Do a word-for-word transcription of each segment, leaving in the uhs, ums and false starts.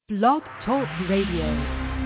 Blog Talk Radio.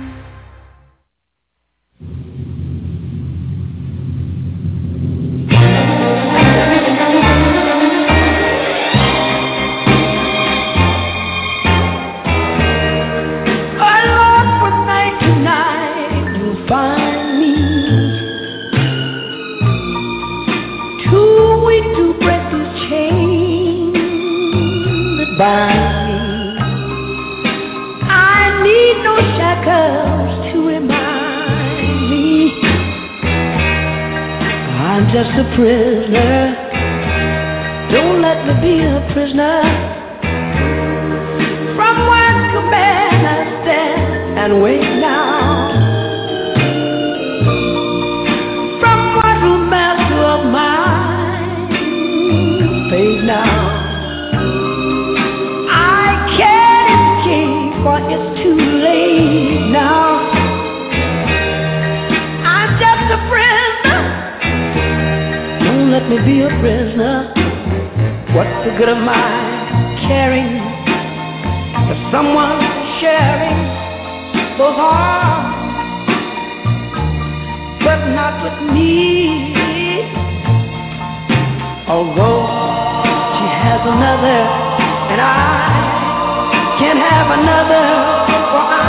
Just a prisoner, don't let me be a prisoner. From one command I stand and wait now. From one true master of mine, faith now. I can't escape, for it's too late now. I'm just a prisoner. Let me be a prisoner. What's the good of my caring if someone sharing those arms, but not with me? Although she has another and I can't have another, for I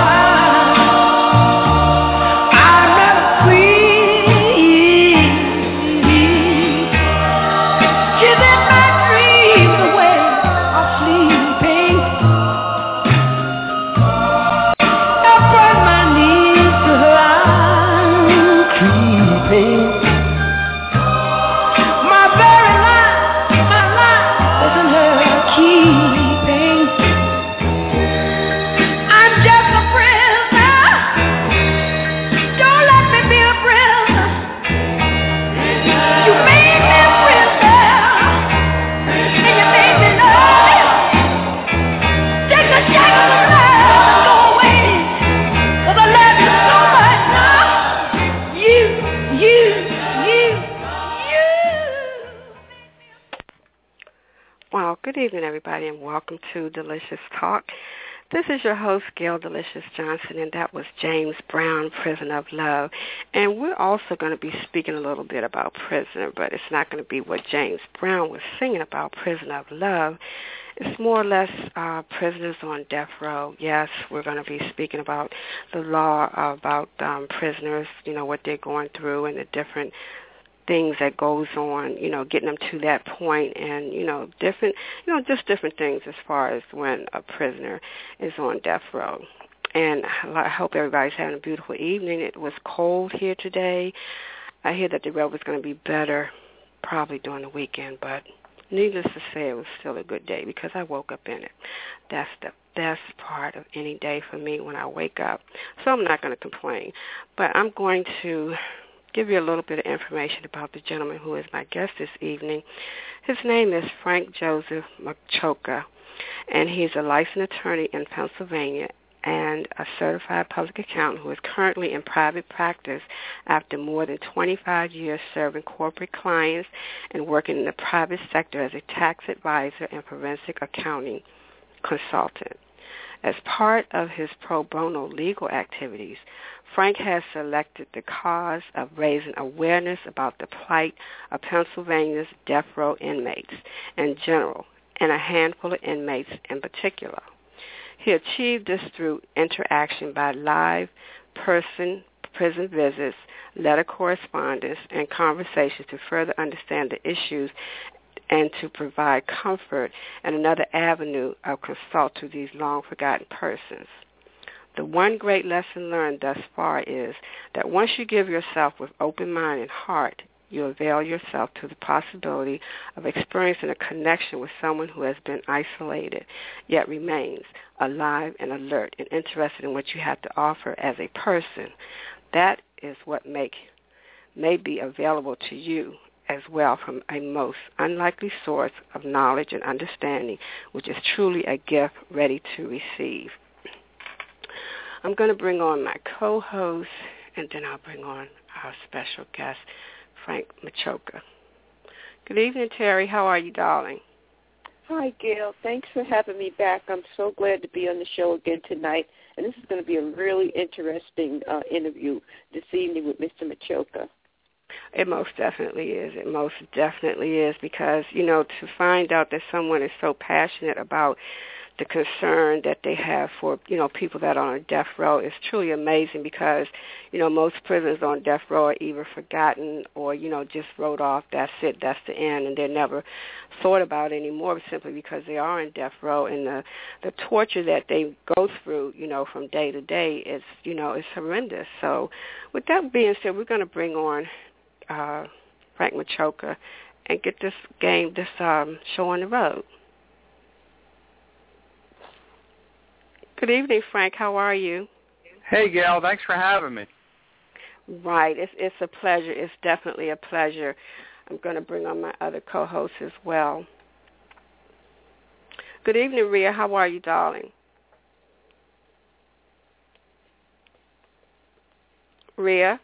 everybody, and welcome to Delicious Talk. This is your host, Gail Delicious Johnson, and that was James Brown, Prisoner of Love. And we're also going to be speaking a little bit about Prisoner, but it's not going to be what James Brown was singing about, Prisoner of Love. It's more or less uh, prisoners on death row. Yes, we're going to be speaking about the law about um, prisoners, you know, what they're going through and the different things that goes on, you know, getting them to that point, and, you know, different, you know, just different things as far as when a prisoner is on death row. And I hope everybody's having a beautiful evening. It was cold here today. I hear that the weather's going to be better probably during the weekend, but needless to say, it was still a good day because I woke up in it. That's the best part of any day for me, when I wake up. So I'm not going to complain, but I'm going to give you a little bit of information about the gentleman who is my guest this evening. His name is Frank Joseph Machoka, and he's a licensed attorney in Pennsylvania and a certified public accountant who is currently in private practice after more than twenty-five years serving corporate clients and working in the private sector as a tax advisor and forensic accounting consultant. As part of his pro bono legal activities, Frank has selected the cause of raising awareness about the plight of Pennsylvania's death row inmates in general, and a handful of inmates in particular. He achieved this through interaction by live person prison visits, letter correspondence, and conversations to further understand the issues and to provide comfort and another avenue of consult to these long-forgotten persons. The one great lesson learned thus far is that once you give yourself with open mind and heart, you avail yourself to the possibility of experiencing a connection with someone who has been isolated, yet remains alive and alert and interested in what you have to offer as a person. That is what make, may be available to you as well from a most unlikely source of knowledge and understanding, which is truly a gift ready to receive. I'm going to bring on my co-host, and then I'll bring on our special guest, Frank Machoka. Good evening, Terry. How are you, darling? Hi, Gail. Thanks for having me back. I'm so glad to be on the show again tonight. And this is going to be a really interesting uh, interview this evening with Mister Machoka. It most definitely is. It most definitely is because, you know, to find out that someone is so passionate about the concern that they have for, you know, people that are on death row is truly amazing because, you know, most prisoners on death row are either forgotten or, you know, just wrote off, that's it, that's the end, and they're never thought about anymore simply because they are in death row and the, the torture that they go through, you know, from day to day is, you know, is horrendous. So with that being said, we're going to bring on uh, Frank Machoka and get this game, this um, show on the road. Good evening, Frank. How are you? Hey, Gail. Thanks for having me. Right. It's it's a pleasure. It's definitely a pleasure. I'm going to bring on my other co-hosts as well. Good evening, Rhea. How are you, darling? Rhea?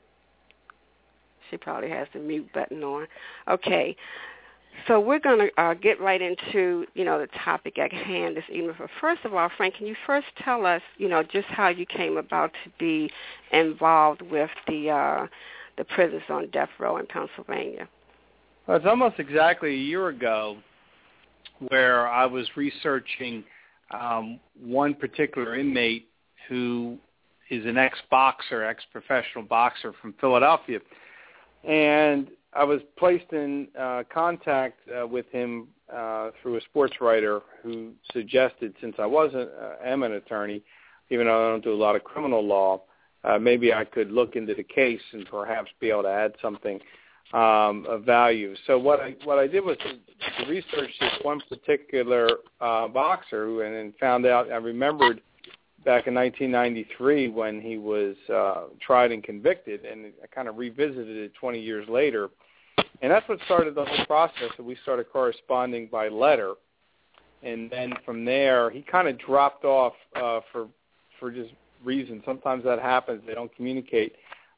She probably has the mute button on. Okay. So we're going to uh, get right into, you know, the topic at hand this evening. But first of all, Frank, can you first tell us, you know, just how you came about to be involved with the uh, the prisoners on death row in Pennsylvania? Well, it's almost exactly a year ago where I was researching um, one particular inmate who is an ex-boxer, ex-professional boxer from Philadelphia. And I was placed in uh, contact uh, with him uh, through a sports writer who suggested, since I wasn't uh, am an attorney, even though I don't do a lot of criminal law, uh, maybe I could look into the case and perhaps be able to add something um, of value. So what I what I did was to, to research this one particular uh, boxer, who, and then found out. I remembered back in nineteen ninety-three when he was uh, tried and convicted, and I kind of revisited it twenty years later. And that's what started the whole process, that we started corresponding by letter. And then from there, he kind of dropped off uh, for for just reasons. Sometimes that happens. They don't communicate.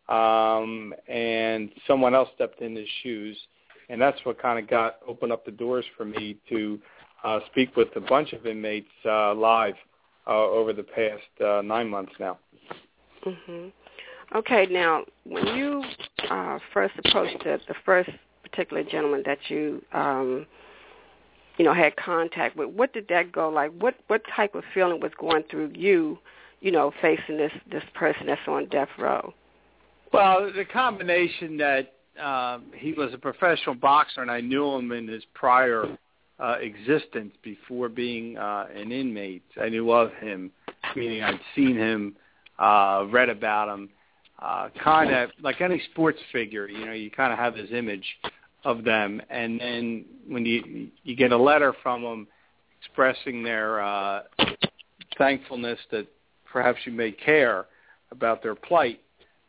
Um, and someone else stepped in his shoes. And that's what kind of got opened up the doors for me to uh, speak with a bunch of inmates uh, live uh, over the past uh, nine months now. Mm-hmm. Okay, now, when you uh, first approached the, the first particular gentleman that you, um, you know, had contact with, what did that go like? What what type of feeling was going through you, you know, facing this, this person that's on death row? Well, the combination that um, he was a professional boxer and I knew him in his prior uh, existence before being uh, an inmate. I knew of him, meaning I'd seen him, uh, read about him. Uh, kind of like any sports figure, you know, you kind of have this image of them, and then when you you get a letter from them expressing their uh, thankfulness that perhaps you may care about their plight,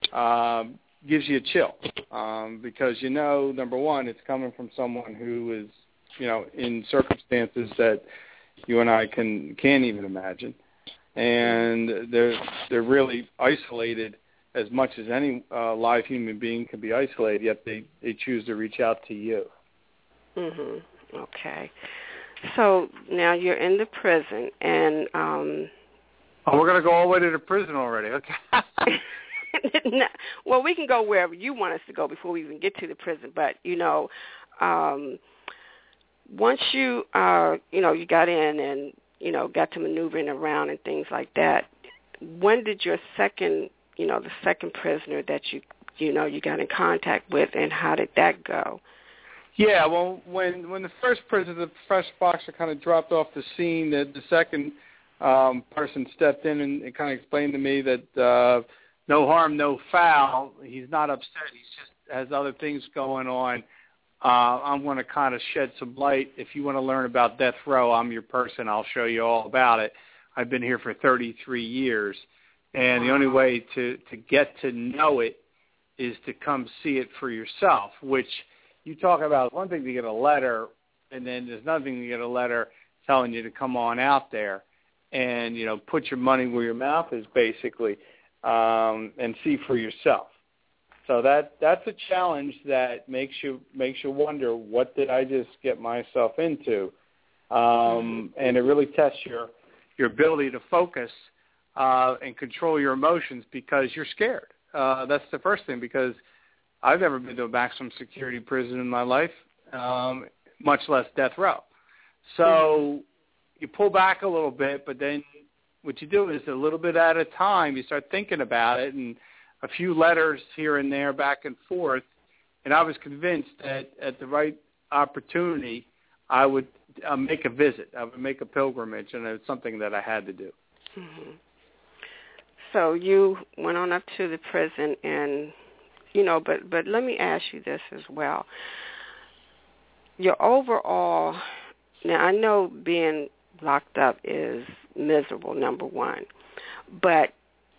um, gives you a chill um, because you know, number one, it's coming from someone who is, you know, in circumstances that you and I can can't even imagine, and they're they're really isolated as much as any uh, live human being can be isolated, yet they, they choose to reach out to you. Mhm. Okay. So now you're in the prison, and um, oh, we're going to go all the way to the prison already. Okay. no, well, we can go wherever you want us to go before we even get to the prison. But you know, um, once you uh, you know you got in and you know got to maneuvering around and things like that, when did your second you know, the second prisoner that you, you know, you got in contact with, and how did that go? Yeah, well, when when the first prisoner, the first boxer kind of dropped off the scene, the, the second um, person stepped in and, and kind of explained to me that uh, no harm, no foul. He's not upset. He just has other things going on. Uh, I'm going to kind of shed some light. If you want to learn about death row, I'm your person. I'll show you all about it. I've been here for thirty-three years. And the only way to, to get to know it is to come see it for yourself, which you talk about. One thing to get a letter, and then there's another thing to get a letter telling you to come on out there and, you know, put your money where your mouth is, basically, um, and see for yourself. So that that's a challenge that makes you makes you wonder, what did I just get myself into? um, and it really tests your your ability to focus uh, and control your emotions because you're scared. Uh, that's the first thing, because I've never been to a maximum security prison in my life, um, much less death row. So you pull back a little bit, but then what you do is a little bit at a time, you start thinking about it, and a few letters here and there back and forth. And I was convinced that at the right opportunity, I would uh, make a visit. I would make a pilgrimage, and it's something that I had to do. Mm-hmm. So you went on up to the prison, and, you know, but, but let me ask you this as well. Your overall, now I know being locked up is miserable, number one, but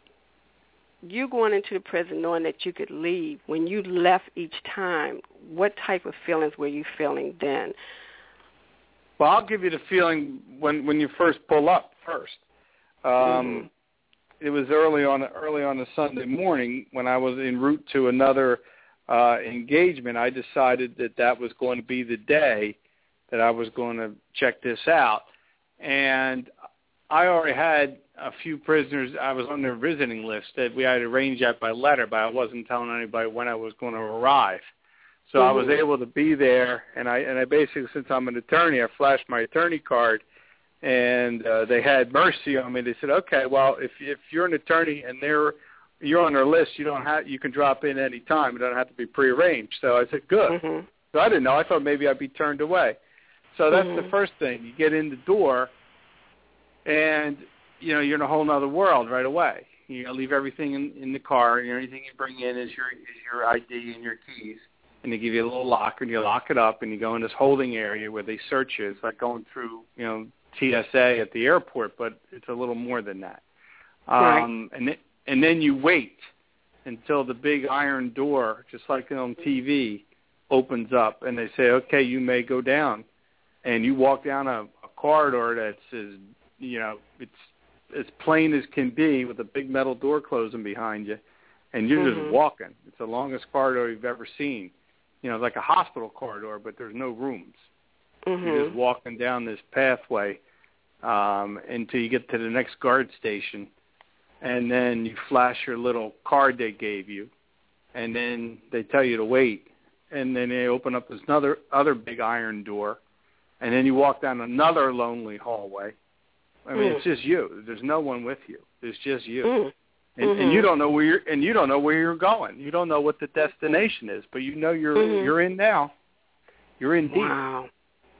you going into the prison knowing that you could leave, when you left each time, what type of feelings were you feeling then? Well, I'll give you the feeling when, when you first pull up first. Um, mm-hmm. It was early on early on a Sunday morning when I was en route to another uh, engagement. I decided that that was going to be the day that I was going to check this out. And I already had a few prisoners. I was on their visiting list that we had arranged that by letter, but I wasn't telling anybody when I was going to arrive. So mm-hmm. I was able to be there, and I and I basically, since I'm an attorney, I flashed my attorney card, and uh, they had mercy on me. They said, okay, well, if if you're an attorney and they're you're on their list, you don't have you can drop in any time. It doesn't have to be prearranged. So I said, good. Mm-hmm. So I didn't know. I thought maybe I'd be turned away. So that's mm-hmm. the first thing. You get in the door, and you know you're in a whole other world right away. You know, leave everything in, in the car, and everything you bring in is your is your I D and your keys. And they give you a little locker, and you lock it up, and you go in this holding area where they search you. It's like going through, you know, T S A at the airport, but it's a little more than that. Right. Um, and, th- and then you wait until the big iron door, just like on T V, opens up, and they say, okay, you may go down. And you walk down a, a corridor that's as, you know, it's as plain as can be with a big metal door closing behind you, and you're mm-hmm. just walking. It's the longest corridor you've ever seen. You know, like a hospital corridor, but there's no rooms. Mm-hmm. You're just walking down this pathway um, until you get to the next guard station, and then you flash your little card they gave you, and then they tell you to wait, and then they open up this another other big iron door, and then you walk down another lonely hallway. I mean, mm. it's just you. There's no one with you. It's just you. Mm. And, mm-hmm. and you don't know where you're, and you don't know where you're going. You don't know what the destination is, but you know you're mm-hmm. you're in now. You're in deep. Wow.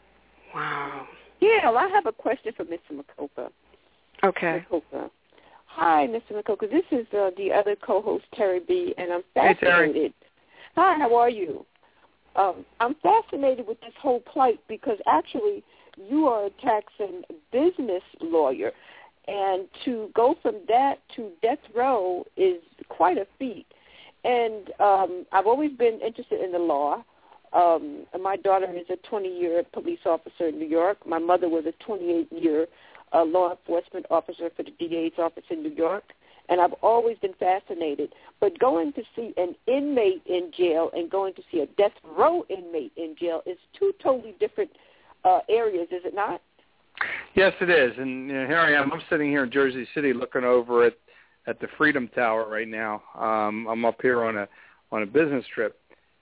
Wow. Yeah, well, I have a question for Mister Macopa. Okay. Macopa. Hi, Mister Macopa. This is uh, the other co-host, Terry B., and I'm fascinated. Hey, Terry. Hi, how are you? Um, I'm fascinated with this whole plight because actually you are a tax and business lawyer. And to go from that to death row is quite a feat. And um, I've always been interested in the law. Um, my daughter is a twenty-year police officer in New York. My mother was a twenty-eight-year uh, law enforcement officer for the D A's office in New York. And I've always been fascinated. But going to see an inmate in jail and going to see a death row inmate in jail is two totally different uh, areas, is it not? Yes, it is, and you know, here I am. I'm sitting here in Jersey City, looking over at at the Freedom Tower right now. Um, I'm up here on a on a business trip,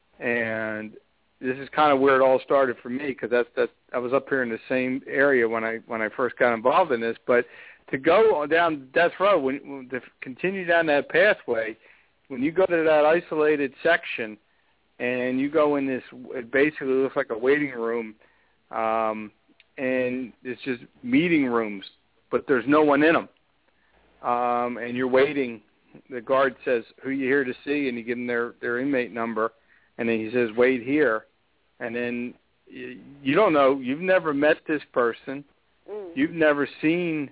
and this is kind of where it all started for me because that's that's I was up here in the same area when I when I first got involved in this. But to go down death row, when, when to continue down that pathway, when you go to that isolated section, and you go in this, it basically looks like a waiting room. Um, and it's just meeting rooms, but there's no one in them. Um, and you're waiting. The guard says, who are you here to see? And you give them their, their inmate number, and then he says, wait here. And then you, you don't know. You've never met this person. Mm. You've never seen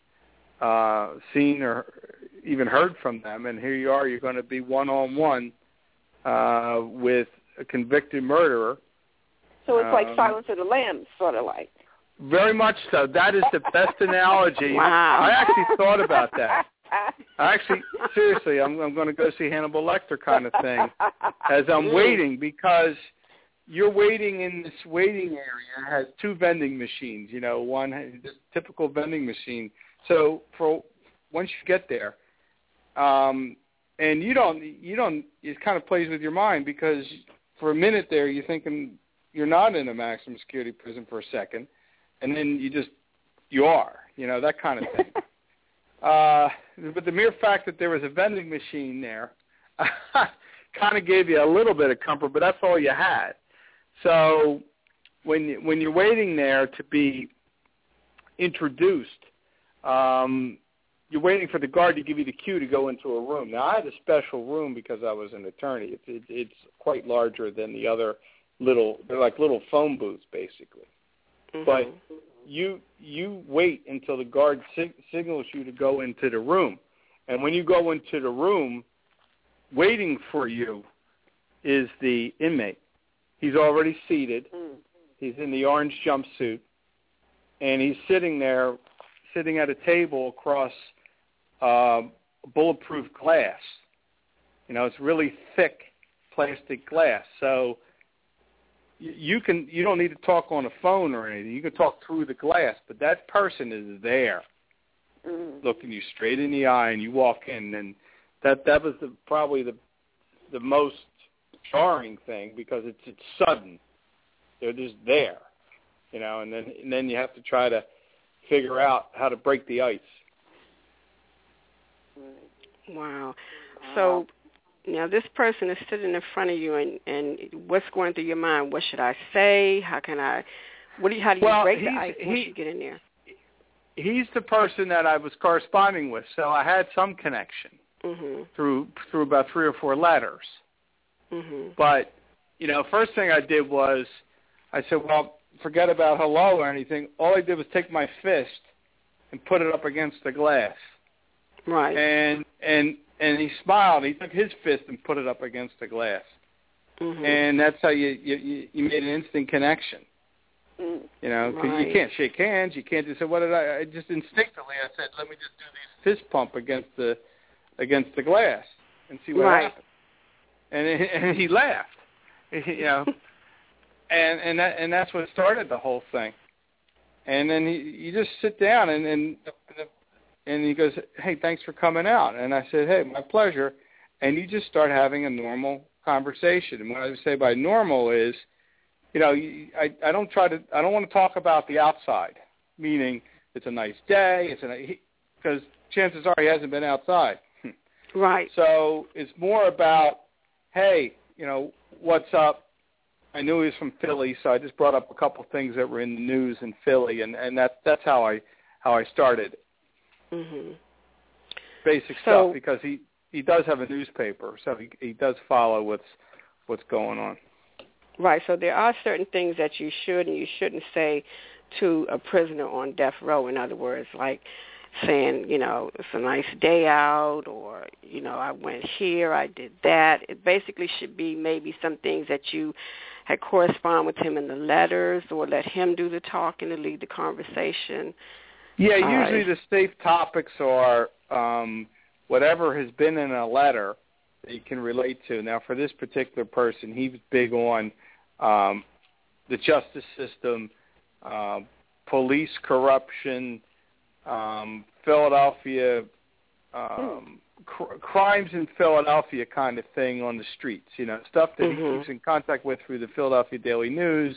uh, seen or even heard from them. And here you are. You're going to be one-on-one uh, with a convicted murderer. So it's like um, Silence of the Lambs, sort of like. Very much so. That is the best analogy. Wow. I actually thought about that. I actually, seriously, I'm, I'm going to go see Hannibal Lecter kind of thing as I'm mm. waiting because you're waiting in this waiting area. It has two vending machines. You know, one has this typical vending machine. So for once you get there, um, and you don't, you don't, it kind of plays with your mind because for a minute there you're thinking you're not in a maximum security prison for a second, and then you just you are. You know, that kind of thing. uh, but the mere fact that there was a vending machine there kind of gave you a little bit of comfort, but that's all you had. So when you, when you're waiting there to be introduced, um, you're waiting for the guard to give you the cue to go into a room. Now, I had a special room because I was an attorney. It's, it, it's quite larger than the other little, they're like little phone booths, basically. Mm-hmm. But you you wait until the guard sig- signals you to go into the room. And when you go into the room, waiting for you is the inmate. He's already seated. Mm. He's in the orange jumpsuit, and he's sitting there, sitting at a table across uh, bulletproof glass. You know, it's really thick plastic glass. So you, you can you don't need to talk on a phone or anything. You can talk through the glass, but that person is there, mm. looking you straight in the eye, and you walk in, and that that was the, probably the the most jarring thing because it's it's sudden. They're just there, you know, and then and then you have to try to figure out how to break the ice. Wow. So now this person is sitting in front of you, and, and what's going through your mind? What should I say? How can I? What do you? How do you well, break the ice once he, you get in there? He's the person that I was corresponding with, so I had some connection mm-hmm. through through about three or four letters. Mm-hmm. But you know, first thing I did was I said, well, forget about hello or anything. All I did was take my fist and put it up against the glass. Right. And and and he smiled. He took his fist and put it up against the glass. Mm-hmm. And that's how you, you you made an instant connection. Mm. You know, because right. you can't shake hands. You can't just say, what did I, I just instinctively I said, let me just do these fist pump against the against the glass and see what right. happens. And it, and he laughed. You know. And and that and that's what started the whole thing. And then he, you just sit down and and and he goes, hey, thanks for coming out. And I said, hey, my pleasure. And you just start having a normal conversation. And what I would say by normal is, you know, I I don't try to I don't want to talk about the outside, meaning it's a nice day. It's a because chances are he hasn't been outside. Right. So it's more about, hey, you know, what's up? I knew he was from Philly, so I just brought up a couple things that were in the news in Philly, and, and that that's how I how I started. Mm-hmm. Basic so, stuff, because he, he does have a newspaper, so he he does follow what's what's going on. Right. So there are certain things that you should and you shouldn't say to a prisoner on death row. In other words, like saying, you know, it's a nice day out, or, you know, I went here, I did that. It basically should be maybe some things that you had correspond with him in the letters, or let him do the talking to lead the conversation. Yeah, usually uh, the safe topics are um, whatever has been in a letter that you can relate to. Now, for this particular person, he was big on um, the justice system, uh, police corruption, Um, Philadelphia, um, cr- crimes in Philadelphia kind of thing on the streets, you know, stuff that mm-hmm. he keeps in contact with through the Philadelphia Daily News.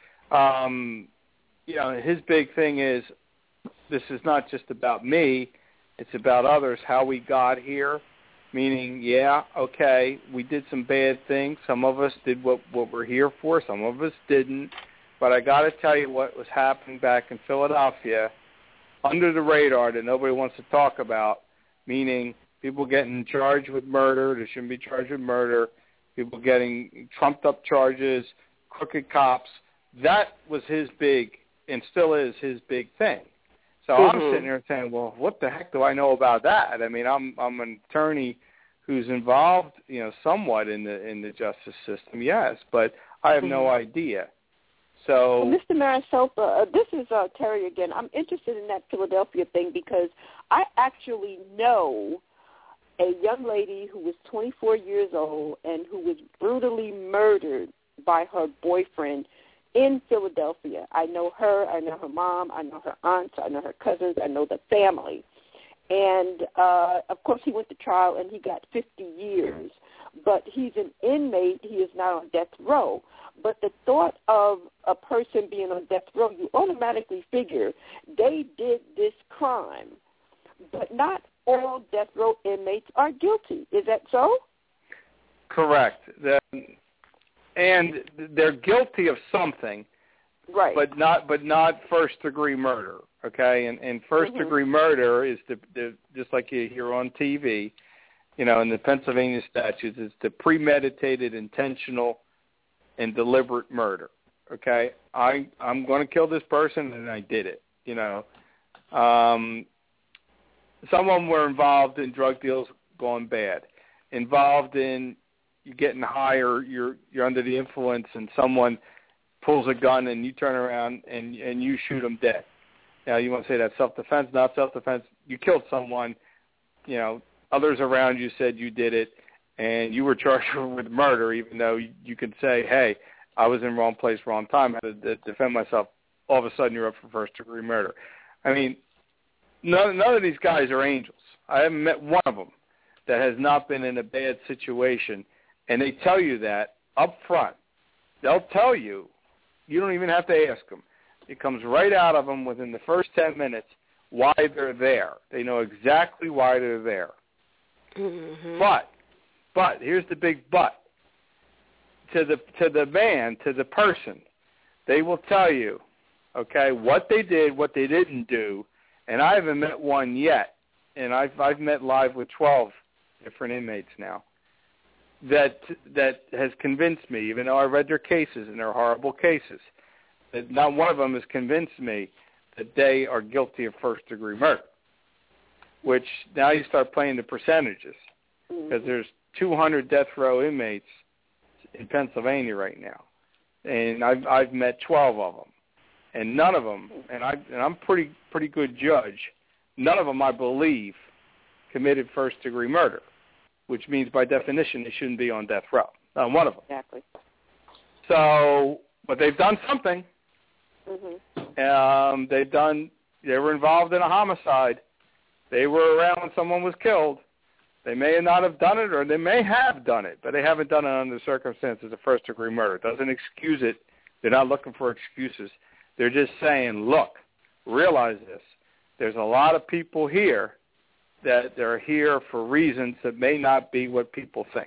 Um, you know, his big thing is, this is not just about me, it's about others, how we got here, meaning, yeah, okay, we did some bad things. Some of us did what, what we're here for, some of us didn't. But I got to tell you what was happening back in Philadelphia under the radar that nobody wants to talk about, meaning people getting charged with murder that shouldn't be charged with murder, people getting trumped-up charges, crooked cops. That was his big, and still is his big thing. So mm-hmm. I'm sitting there saying, well, what the heck do I know about that? I mean, I'm I'm an attorney who's involved, you know, somewhat in the in the justice system, yes, but I have mm-hmm. no idea. So, well, Mister Marisopa, uh, this is uh, Terry again. I'm interested in that Philadelphia thing because I actually know a young lady who was twenty-four years old and who was brutally murdered by her boyfriend in Philadelphia. I know her, I know her mom, I know her aunts, I know her cousins, I know the family. And, uh, of course, he went to trial and he got fifty years. But he's an inmate. He is not on death row. But the thought of a person being on death row, you automatically figure they did this crime. But not all death row inmates are guilty. Is that so? Correct. The, and they're guilty of something, right? But not, but not first-degree murder. Okay, and, and first-degree mm-hmm. murder is the, the just like you hear on T V, you know, in the Pennsylvania statutes, it's the premeditated, intentional, and deliberate murder. Okay, I I'm going to kill this person, and I did it. You know, um, some of them were involved in drug deals going bad, involved in you getting higher, you're you're under the influence, and someone pulls a gun, and you turn around and and you shoot them dead. Now, you want to say that's self-defense, not self-defense. You killed someone, you know, others around you said you did it, and you were charged with murder, even though you, you could say, hey, I was in the wrong place, wrong time, I had to defend myself. All of a sudden, you're up for first-degree murder. I mean, none, none of these guys are angels. I haven't met one of them that has not been in a bad situation, and they tell you that up front. They'll tell you. You don't even have to ask them. It comes right out of them within the first ten minutes why they're there. They know exactly why they're there. Mm-hmm. But, but, here's the big but. To the to the man, to the person, they will tell you, okay, what they did, what they didn't do, and I haven't met one yet, and I've I've met live with twelve different inmates now, that that has convinced me, even though I read their cases, and they're horrible cases, that not one of them has convinced me that they are guilty of first-degree murder, which now you start playing the percentages, because there's two hundred death row inmates in Pennsylvania right now, and I've, I've met twelve of them, and none of them, and, I, and I'm pretty pretty good judge, none of them, I believe, committed first-degree murder, which means by definition they shouldn't be on death row. Not one of them. Exactly. So, but they've done something. Mm-hmm. Um, they've done. They were involved in a homicide. They were around when someone was killed. They may not have done it, or they may have done it, but they haven't done it under the circumstances of first-degree murder. It doesn't excuse it. They're not looking for excuses. They're just saying, look, realize this. There's a lot of people here that they're here for reasons that may not be what people think.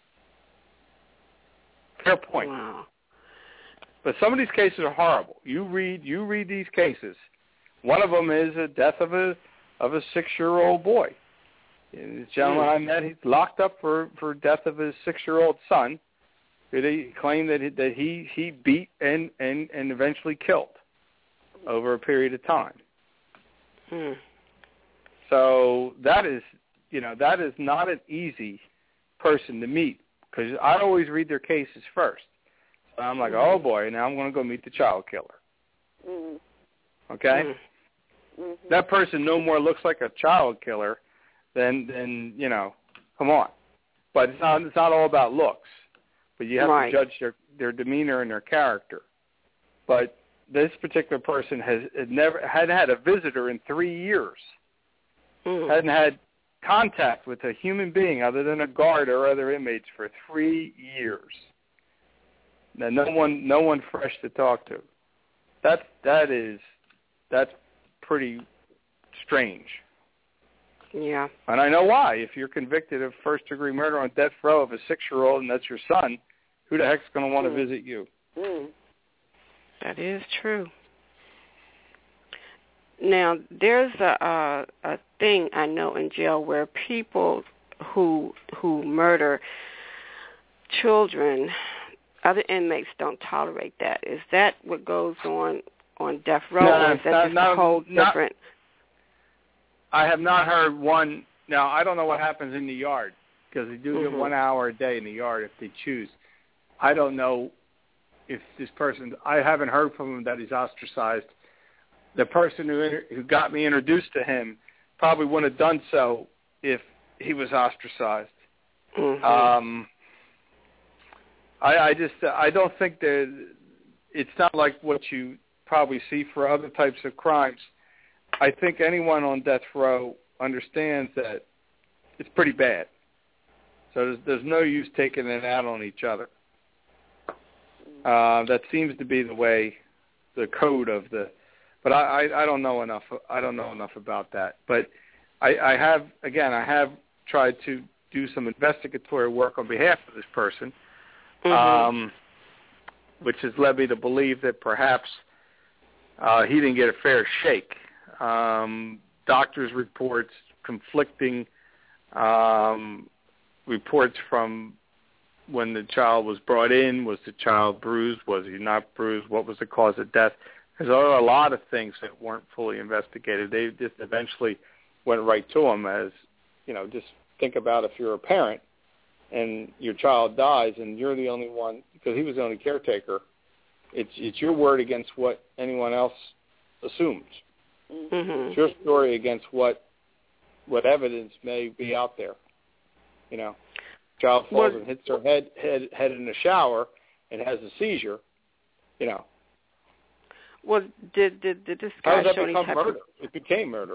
Fair point. Wow. But some of these cases are horrible. You read, you read these cases. One of them is a death of a of a six-year-old boy. And this gentleman mm. I met, he's locked up for, for death of his six-year-old son, who they claimed that he, that he he beat and, and, and eventually killed over a period of time. Mm. So that is, you know, that is not an easy person to meet, because I always read their cases first. So I'm like, mm-hmm. oh boy, now I'm going to go meet the child killer. Mm-hmm. Okay? Mm-hmm. That person no more looks like a child killer than, than you know, come on. But it's not, it's not all about looks. But you have right. to judge their, their demeanor and their character. But this particular person has had never had had a visitor in three years. Mm. Hadn't had contact with a human being other than a guard or other inmates for three years. Now, no one, no one fresh to talk to. That that is, that's pretty strange. Yeah. And I know why. If you're convicted of first-degree murder on death row of a six-year-old and that's your son, who the heck's going to want to mm. visit you? Mm. That is true. Now, there's a, a a thing I know in jail where people who who murder children, other inmates don't tolerate that. Is that what goes on on death row, no, or is that not, just not, a whole not, different? I have not heard one. Now, I don't know what happens in the yard, because they do mm-hmm. get one hour a day in the yard if they choose. I don't know if this person, I haven't heard from him that he's ostracized. The person who who got me introduced to him probably wouldn't have done so if he was ostracized. Mm-hmm. Um, I, I just I don't think that it's not like what you probably see for other types of crimes. I think anyone on death row understands that it's pretty bad. So there's, there's no use taking it out on each other. Uh, that seems to be the way, the code of the. But I, I, I don't know enough. I don't know enough about that. But I, I have again. I have tried to do some investigatory work on behalf of this person, mm-hmm. um, which has led me to believe that perhaps uh, he didn't get a fair shake. Um, doctors' reports, conflicting um, reports from when the child was brought in. Was the child bruised? Was he not bruised? What was the cause of death? Because there are a lot of things that weren't fully investigated. They just eventually went right to him as, you know, just think about if you're a parent and your child dies and you're the only one, because he was the only caretaker, it's it's your word against what anyone else assumes. Mm-hmm. It's your story against what what evidence may be out there. You know, child falls well, and hits her head head head in the shower and has a seizure. You know. Well, did did, did this guy How does that show become any type murder? Of, it became murder.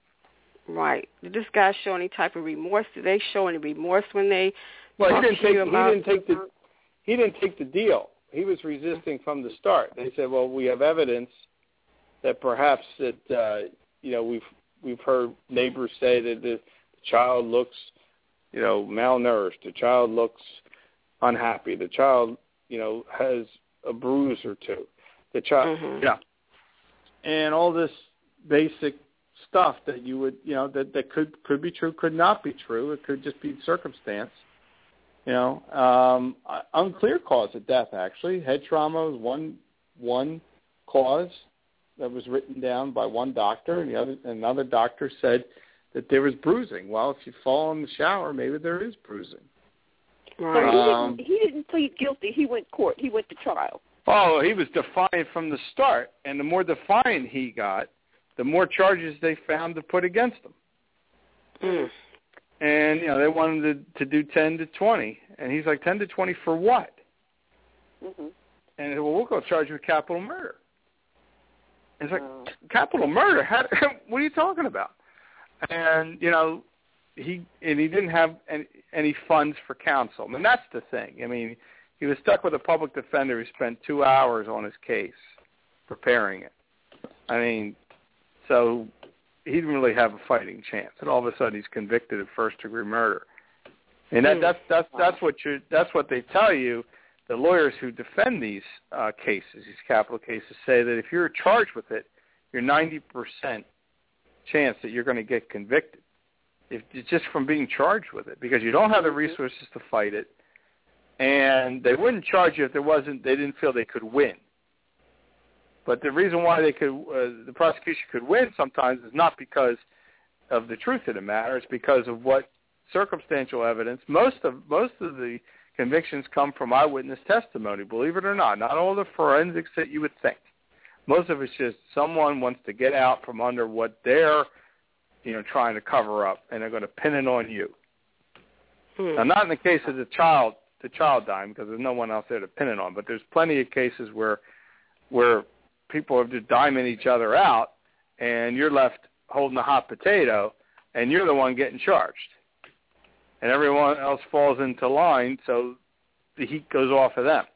Right. Did this guy show any type of remorse? Did they show any remorse when they? Well, he didn't take. He about didn't take the. He didn't take the deal. He was resisting from the start. They said, "Well, we have evidence that perhaps that uh, you know we've we've heard neighbors say that the child looks, you know, malnourished. The child looks unhappy. The child, you know, has a bruise or two. The child, mm-hmm. yeah, and all this basic stuff that you would, you know, that, that could could be true, could not be true. It could just be circumstance. You know, um, unclear cause of death. Actually, head trauma was one one cause that was written down by one doctor, and the other another doctor said that there was bruising. Well, if you fall in the shower, maybe there is bruising. Right. So um, he didn't. He didn't plead guilty. He went court. He went to trial. Oh, he was defiant from the start, and the more defiant he got, the more charges they found to put against him. Mm. And, you know, they wanted to, to do ten to twenty, and he's like, ten to twenty for what? Mm-hmm. And they said, well, we'll go charge you with capital murder. And it's like, oh. capital murder? How, what are you talking about? And, you know, he and he didn't have any, any funds for counsel. I mean, that's the thing. I mean, he was stuck with a public defender who spent two hours on his case preparing it. I mean, so he didn't really have a fighting chance. And all of a sudden, he's convicted of first-degree murder. And that, that's that's that's what you that's what they tell you. The lawyers who defend these uh, cases, these capital cases, say that if you're charged with it, you're ninety percent chance that you're going to get convicted, if just from being charged with it, because you don't have the resources to fight it. And they wouldn't charge you if there wasn't, they didn't feel they could win. But the reason why they could, uh, the prosecution could win sometimes is not because of the truth of the matter. It's because of what circumstantial evidence. Most of most of the convictions come from eyewitness testimony. Believe it or not, not all the forensics that you would think. Most of it's just someone wants to get out from under what they're, you know, trying to cover up, and they're going to pin it on you. Hmm. Now, not in the case of the child. The child dying, because there's no one else there to pin it on. But there's plenty of cases where where people are just diming each other out, and you're left holding a hot potato, and you're the one getting charged. And everyone else falls into line, so the heat goes off of them.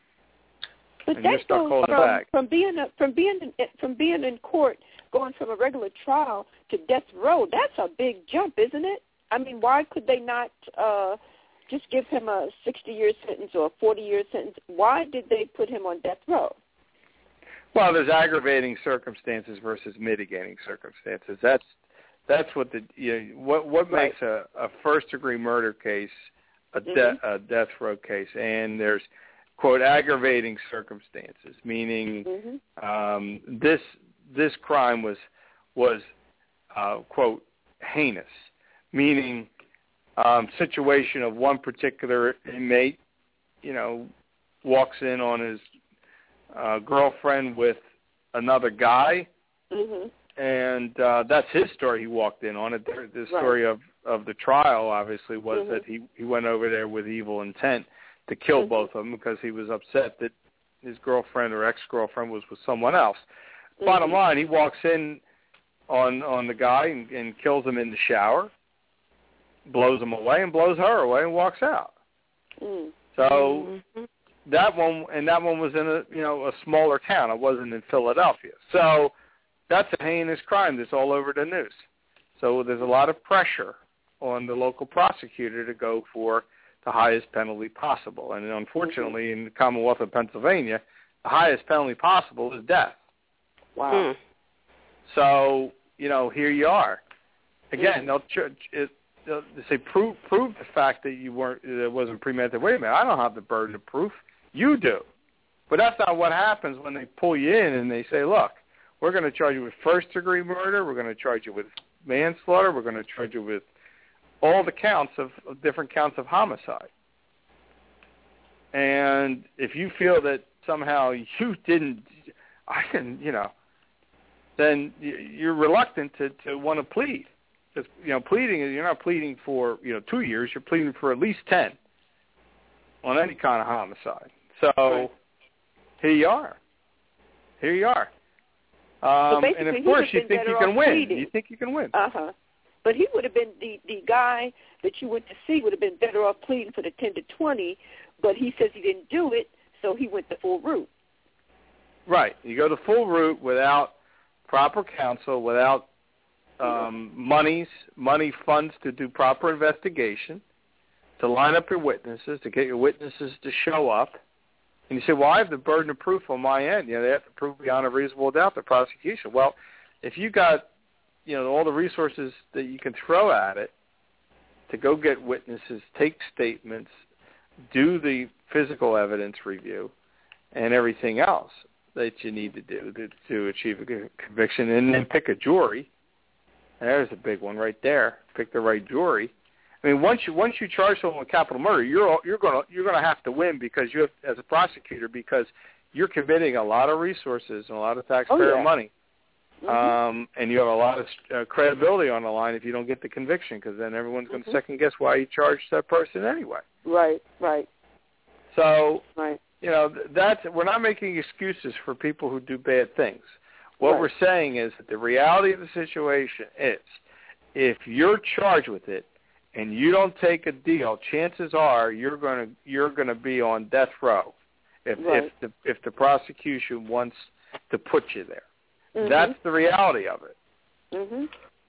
But and that you're stuck goes holding from, back. from being a, from being in, from being in court, going from a regular trial to death row. That's a big jump, isn't it? I mean, why could they not uh, just give him a sixty-year sentence or a forty-year sentence? Why did they put him on death row? Well, there's aggravating circumstances versus mitigating circumstances. That's that's what the you know, what what right. makes a, a first-degree murder case a, de- mm-hmm. a death row case, and there's quote aggravating circumstances, meaning mm-hmm. um, this this crime was was uh, quote heinous, meaning um, situation of one particular inmate, you know, walks in on his uh, girlfriend with another guy, mm-hmm. and uh, that's his story. He walked in on it. The story right. of, of the trial, obviously, was mm-hmm. that he, he went over there with evil intent to kill mm-hmm. both of them because he was upset that his girlfriend or ex-girlfriend was with someone else. Mm-hmm. Bottom line, he walks in on on the guy and, and kills him in the shower, blows him away, and blows her away and walks out. Mm. So mm-hmm. that one, and that one was in a you know a smaller town. It wasn't in Philadelphia. So that's a heinous crime that's all over the news. So there's a lot of pressure on the local prosecutor to go for the highest penalty possible. And unfortunately, mm-hmm. in the Commonwealth of Pennsylvania, the highest penalty possible is death. Wow. Mm. So, you know, here you are. Again, they'll, ch- it, they'll say, prove, prove the fact that you weren't, that it wasn't premeditated. Wait a minute, I don't have the burden of proof. You do. But that's not what happens when they pull you in and they say, look, we're going to charge you with first-degree murder. We're going to charge you with manslaughter. We're going to charge you with all the counts of, of different counts of homicide. And if you feel that somehow you didn't, I didn't, you know, then you're reluctant to, to want to plead. Because, you know, pleading, you're not pleading for, you know, two years. You're pleading for at least ten on any kind of homicide. So right. here you are. Here you are. Um, so and, of course, you think you can win. Pleading. You think you can win. Uh-huh. But he would have been, the, the guy that you went to see would have been better off pleading for the ten to twenty, but he says he didn't do it, so he went the full route. Right. You go the full route without proper counsel, without um, monies, money funds to do proper investigation, to line up your witnesses, to get your witnesses to show up. And you say, well, I have the burden of proof on my end. You know, they have to prove beyond a reasonable doubt, the prosecution. Well, if you got, you know, all the resources that you can throw at it to go get witnesses, take statements, do the physical evidence review, and everything else that you need to do to, to achieve a conviction, and then pick a jury. There's a big one right there. Pick the right jury. I mean, once you once you charge someone with capital murder, you're you're gonna you're gonna have to win because you have, as a prosecutor, because you're committing a lot of resources and a lot of taxpayer oh, yeah. money, mm-hmm. um, and you have a lot of uh, credibility on the line if you don't get the conviction, because then everyone's going to mm-hmm. second guess why you charged that person anyway. Right, right. So, right. you know, that's we're not making excuses for people who do bad things. What right. we're saying is that the reality of the situation is, if you're charged with it and you don't take a deal, chances are you're going to you're going to be on death row if right. if the if the prosecution wants to put you there. Mm-hmm. That's the reality of it. Mhm.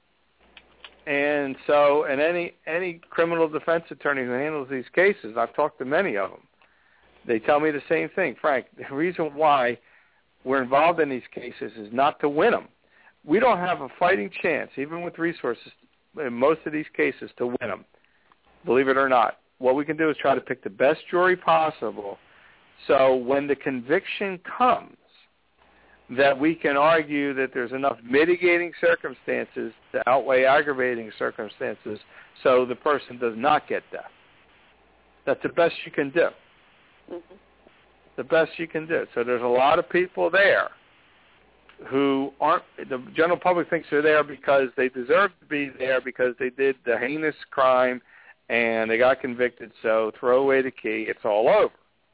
And so, and any any criminal defense attorney who handles these cases, I've talked to many of them. They tell me the same thing, Frank. The reason why we're involved in these cases is not to win them. We don't have a fighting chance, even with resources, in most of these cases, to win them, believe it or not. What we can do is try to pick the best jury possible, so when the conviction comes, that we can argue that there's enough mitigating circumstances to outweigh aggravating circumstances so the person does not get death. That's the best you can do. Mm-hmm. The best you can do. So there's a lot of people there who aren't, the general public thinks they're there because they deserve to be there because they did the heinous crime and they got convicted, so throw away the key, it's all over.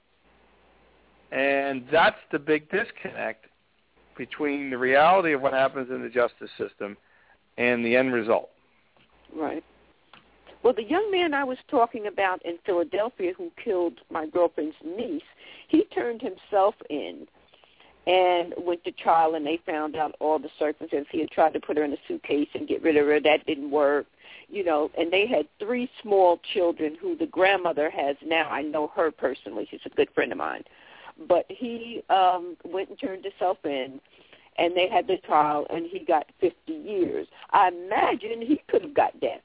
And that's the big disconnect between the reality of what happens in the justice system and the end result. Right. Well, the young man I was talking about in Philadelphia who killed my girlfriend's niece, he turned himself in and went to trial, and they found out all the circumstances. He had tried to put her in a suitcase and get rid of her. That didn't work, you know, and they had three small children who the grandmother has now. I know her personally. She's a good friend of mine. But he um, went and turned himself in, and they had the trial, and he got fifty years. I imagine he could have got death.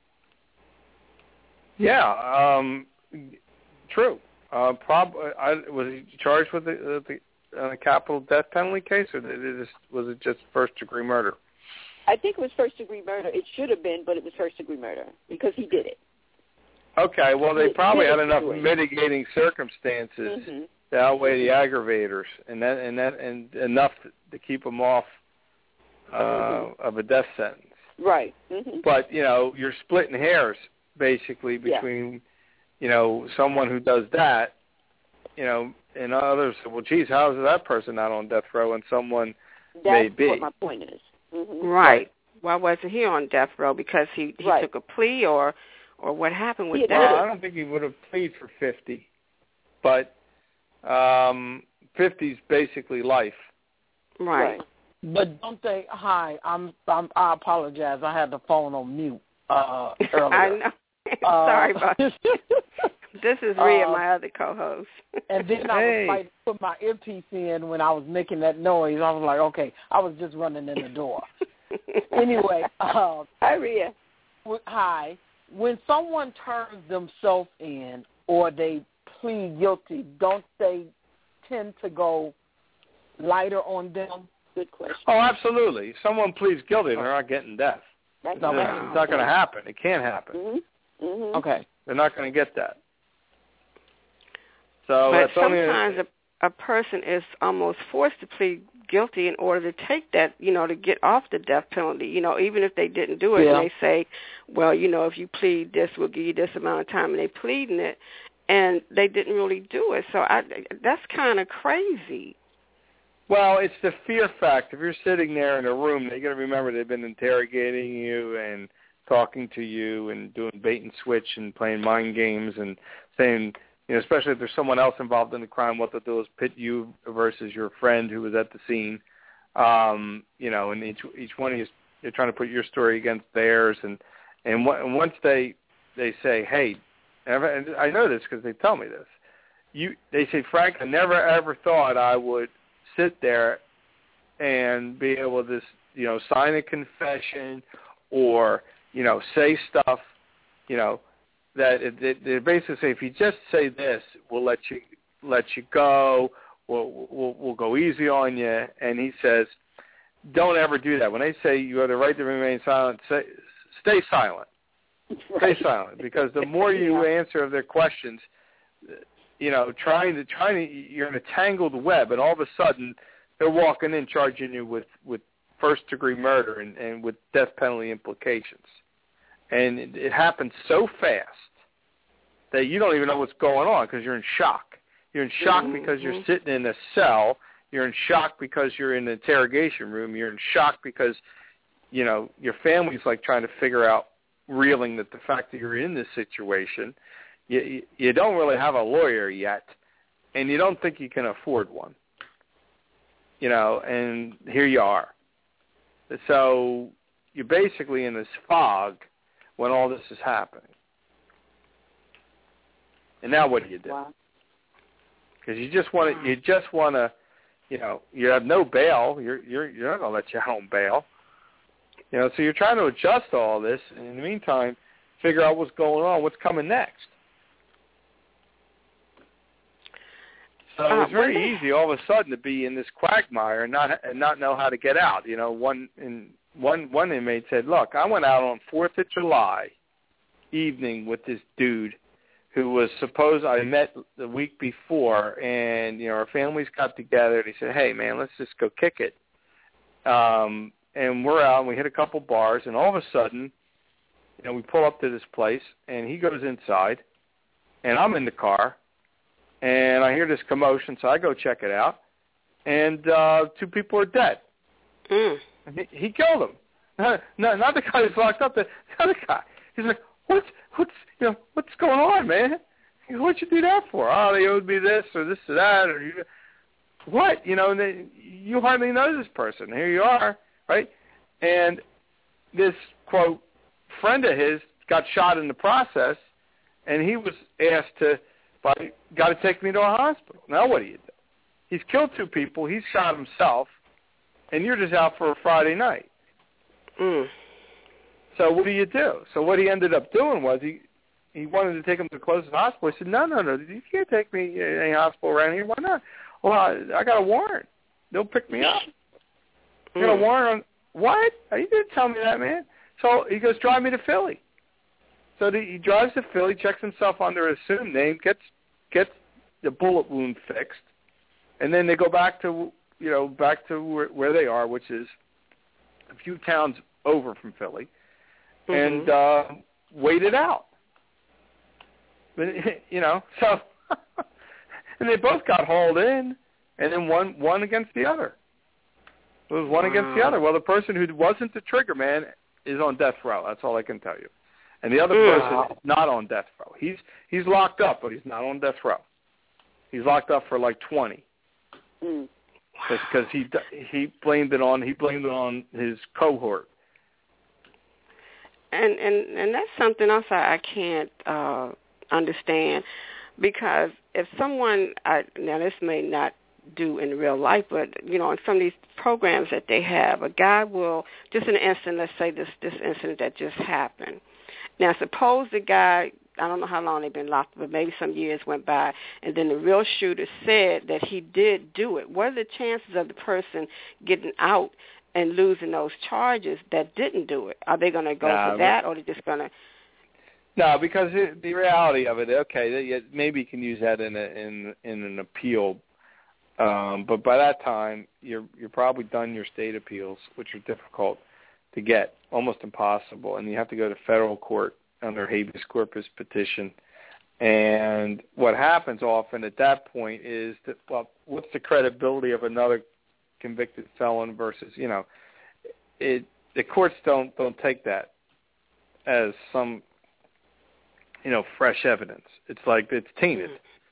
Yeah, um, true. Uh, prob- I, was he charged with the, the uh, capital death penalty case, or did it just, was it just first-degree murder? I think it was first-degree murder. It should have been, but it was first-degree murder because he did it. Okay, well, they He probably did had enough it. mitigating circumstances Mm-hmm. to outweigh the aggravators, and that and that and enough to keep them off uh, mm-hmm. of a death sentence. Right. Mm-hmm. But you know, you're splitting hairs basically between, yeah. you know, someone who does that you know, and others said, well, geez, how is that person not on death row and someone That's may be? what my point is. Mm-hmm. Right. Why wasn't he on death row? Because he, he Right. took a plea, or or what happened with He that? Well, I don't think he would have pleaded for fifty, but um, fifty's basically life. Right. Right. But don't they? Hi, I'm. I'm I apologize. I had the phone on mute uh, earlier. I know. Uh, Sorry about that. This is Rhea, uh, my other co-host. And then I Hey. was like, put my earpiece in when I was making that noise. I was like, okay, I was just running in the door. Anyway, uh, Hi, Rhea. w- hi. When someone turns themselves in or they plead guilty, don't they tend to go lighter on them? Good question. Oh, absolutely. If someone pleads guilty, they're not getting death. That's No, It's but- it's not going to happen. It can't happen. Mm-hmm. Mm-hmm. Okay. They're not going to get that. So But that's only sometimes a, a person is almost forced to plead guilty in order to take that, you know, to get off the death penalty. You know, even if they didn't do it, Yeah. and they say, well, you know, if you plead this, we'll give you this amount of time, and they pleading it, and they didn't really do it. So I, that's kind of crazy. Well, it's the fear factor. If you're sitting there in a room, you got to remember they've been interrogating you and talking to you and doing bait and switch and playing mind games and saying, you know, especially if there's someone else involved in the crime, what they'll do is pit you versus your friend who was at the scene. Um, you know, and each each one of you, you're trying to put your story against theirs, and and, w- and once they they say, hey, and I know this because they tell me this. You, they say, Frank, I never ever thought I would sit there and be able to, you know, sign a confession or, you know, say stuff, you know, that it, it, they basically say, if you just say this, we'll let you let you go, we'll, we'll we'll go easy on you. And he says, don't ever do that. When they say you have the right to remain silent, say, stay silent. Right. Stay silent, because the more you Yeah. answer their questions, you know, trying to trying to you're in a tangled web, and all of a sudden they're walking in charging you with with first degree murder and, and with death penalty implications. And it, it happens so fast that you don't even know what's going on because you're in shock. You're in shock Mm-hmm. because you're sitting in a cell. You're in shock because you're in an interrogation room. You're in shock because, you know, your family's like trying to figure out, reeling that the fact that you're in this situation. You, you, you don't really have a lawyer yet, and you don't think you can afford one. You know, and here you are. So you're basically in this fog when all this is happening. And now what do you do? Wow. Because you just want to, you just want to, you know, you have no bail. You're you're you're not going to let you out on bail. You know, so you're trying to adjust all this, and in the meantime, figure out what's going on, what's coming next. So Uh, it's very when they- easy all of a sudden to be in this quagmire and not and not know how to get out. You know, one in one one inmate said, "Look, I went out on Fourth of July evening with this dude who was supposed I met the week before, and you know our families got together, and he said, hey man, let's just go kick it." Um, and we're out, and we hit a couple bars, and all of a sudden, you know, we pull up to this place, and he goes inside, and I'm in the car, and I hear this commotion, so I go check it out, and uh, two people are dead. Mm. And he, he killed them. No, no, not the guy who's locked up. The, the other guy. He's like, what's what's you know what's going on, man? What'd you do that for? Oh, they owed me this or this or that or you, what? You know, and they, you hardly know this person. Here you are, right? And this quote friend of his got shot in the process, and he was asked to, by, got to take me to a hospital. Now what do you do? He's killed two people. He's shot himself, and you're just out for a Friday night. Mm. So what do you do? So what he ended up doing was he he wanted to take him to the closest hospital. He said, no, no, no, you can't take me to any hospital around here. Why not? Well, I, I got a warrant. They'll pick me up. I got a Mm. warrant on, what? You didn't tell me that, man. So he goes, drive me to Philly. So the, he drives to Philly, checks himself under an assumed name, gets gets the bullet wound fixed, and then they go back to, you know, back to where, where they are, which is a few towns over from Philly. Mm-hmm. And uh, wait it out. But, you know, so and they both got hauled in, and then one one against the other. It was one wow. against the other. Well, the person who wasn't the trigger man is on death row. That's all I can tell you. And the other wow. person is not on death row. He's he's locked up, but he's not on death row. He's locked up for like twenty. Mm. Because he he blamed it on he blamed it on his cohort. And and and that's something else I, I can't uh, understand, because if someone I, now this may not do in real life, but you know, in some of these programs that they have, a guy will just in an instant. Let's say this this incident that just happened. Now, suppose the guy, I don't know how long they've been locked up, but maybe some years went by, and then the real shooter said that he did do it. What are the chances of the person getting out and losing those charges that didn't do it? Are they going to go nah, for that, or are they just going to? No, because it, the reality of it, okay, maybe you can use that in a, in in an appeal, um, but by that time you're you're probably done your state appeals, which are difficult to get, almost impossible, and you have to go to federal court under habeas corpus petition. And what happens often at that point is that, well, what's the credibility of another convicted felon versus, you know, it the courts don't don't take that as some, you know, fresh evidence. It's like it's tainted.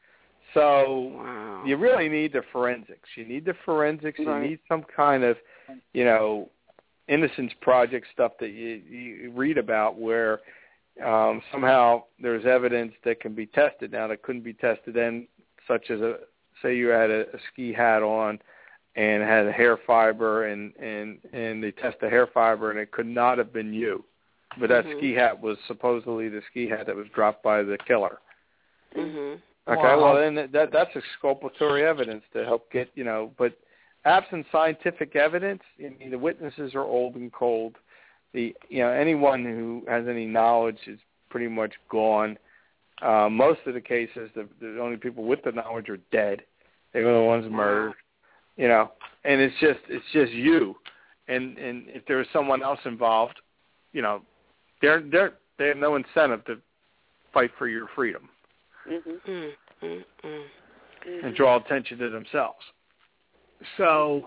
So wow. you really need the forensics. You need the forensics. Right. You need some kind of, you know, Innocence Project stuff that you, you read about where um, somehow there's evidence that can be tested now that couldn't be tested then, such as, a say you had a, a ski hat on and had a hair fiber, and, and, and they test the hair fiber, and it could not have been you. But that mm-hmm. ski hat was supposedly the ski hat that was dropped by the killer. Mm-hmm. Okay, wow. well, then that that's exculpatory evidence to help get, you know, but absent scientific evidence, I mean, the witnesses are old and cold. The you know anyone who has any knowledge is pretty much gone. Uh, most of the cases, the, the only people with the knowledge are dead. They were the ones murdered. You know, and it's just it's just you. And and if there was someone else involved, you know, they're they're they have no incentive to fight for your freedom mm-hmm. mm-hmm. Mm-hmm. and draw attention to themselves. So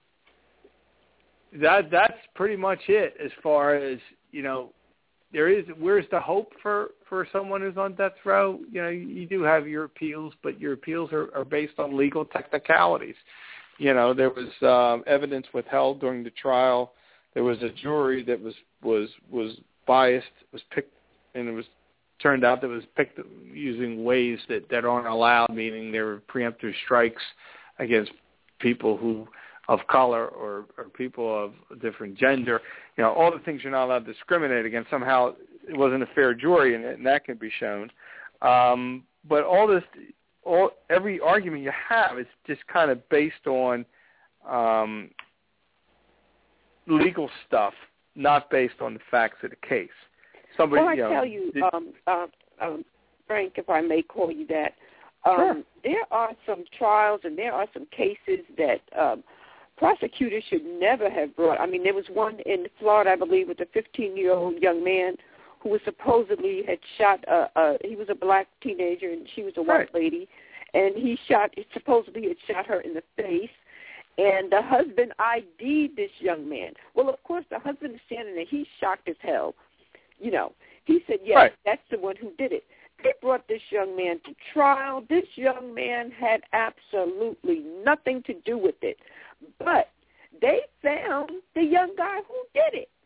that that's pretty much it as far as, you know, there is, where's the hope for, for someone who's on death row? You know, you do have your appeals, but your appeals are, are based on legal technicalities. You know, there was um, evidence withheld during the trial. There was a jury that was, was, was biased, was picked, and it was turned out that it was picked using ways that, that aren't allowed, meaning there were preemptive strikes against people who of color or, or people of a different gender. You know, all the things you're not allowed to discriminate against. Somehow it wasn't a fair jury, and, and that can be shown. Um, but all this, all every argument you have is just kind of based on um, legal stuff, not based on the facts of the case. Somebody, well, I you know, tell you, did, um, uh, um, Frank, if I may call you that, um, sure. there are some trials and there are some cases that um, prosecutors should never have brought. I mean, there was one in Florida, I believe, with a fifteen-year-old young man who was supposedly had shot. A, a, he was a black teenager and she was a white right. lady, and he shot. Supposedly, had shot her in the face. And the husband I D'd this young man. Well, of course, the husband is standing there. He's shocked as hell. You know, he said, yes, right. that's the one who did it. They brought this young man to trial. This young man had absolutely nothing to do with it. But they found the young guy who did it.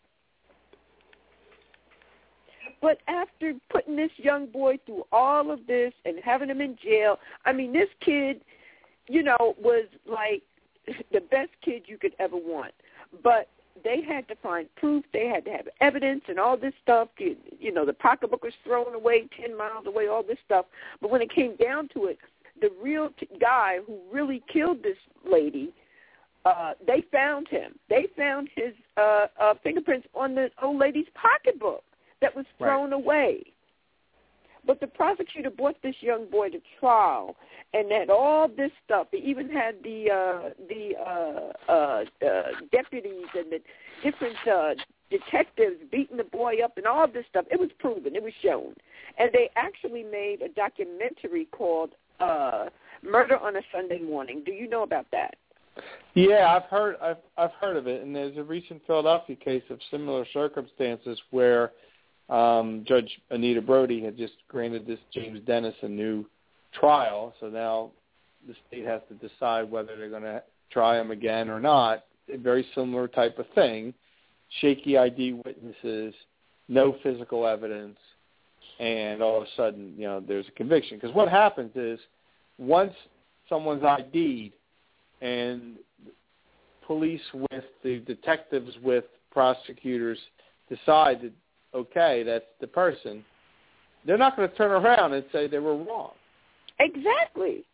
But after putting this young boy through all of this and having him in jail, I mean, this kid, you know, was like the best kid you could ever want. But they had to find proof. They had to have evidence and all this stuff. You, you know, the pocketbook was thrown away ten miles away, all this stuff. But when it came down to it, the real t- guy who really killed this lady, uh, they found him. They found his uh, uh, fingerprints on the old lady's pocketbook that was thrown right. away. But the prosecutor brought this young boy to trial and had all this stuff. He even had the uh, the uh, uh, uh, deputies and the different uh, detectives beating the boy up and all this stuff. It was proven. It was shown. And they actually made a documentary called uh, murder on a Sunday morning. Do you know about that? Yeah, I've heard I've I've heard of it, and there's a recent Philadelphia case of similar circumstances where um, Judge Anita Brody had just granted this James Dennis a new trial, so now the state has to decide whether they're going to try him again or not. A very similar type of thing: shaky I D witnesses, no physical evidence, and all of a sudden, you know, there's a conviction. Because what happens is once someone's I D'd and police with the detectives with prosecutors decide that, okay, that's the person, they're not going to turn around and say they were wrong. Exactly.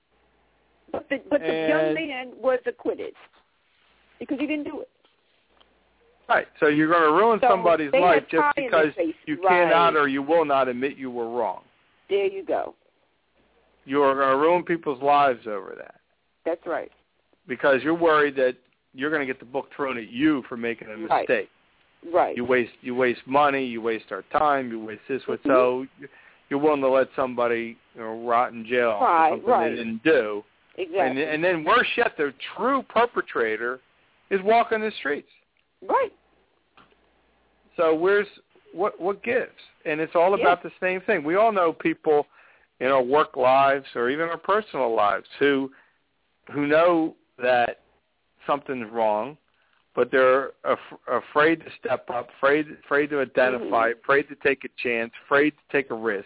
But the, but the young man was acquitted because he didn't do it. Right. So you're going to ruin so somebody's life just because you right. cannot or you will not admit you were wrong. There you go. You are going to ruin people's lives over that. That's right. Because you're worried that you're going to get the book thrown at you for making a mistake. Right. Right. You waste you waste money, you waste our time, you waste this. Mm-hmm. So you're willing to let somebody, you know, rot in jail right, for something right. they didn't do. Exactly. And, and then worse yet, the true perpetrator is walking the streets. Right. So where's what what gives? And it's all about yeah. the same thing. We all know people in our work lives or even our personal lives who who know that something's wrong, but they're af- afraid to step up, afraid afraid to identify, mm-hmm. afraid to take a chance, afraid to take a risk,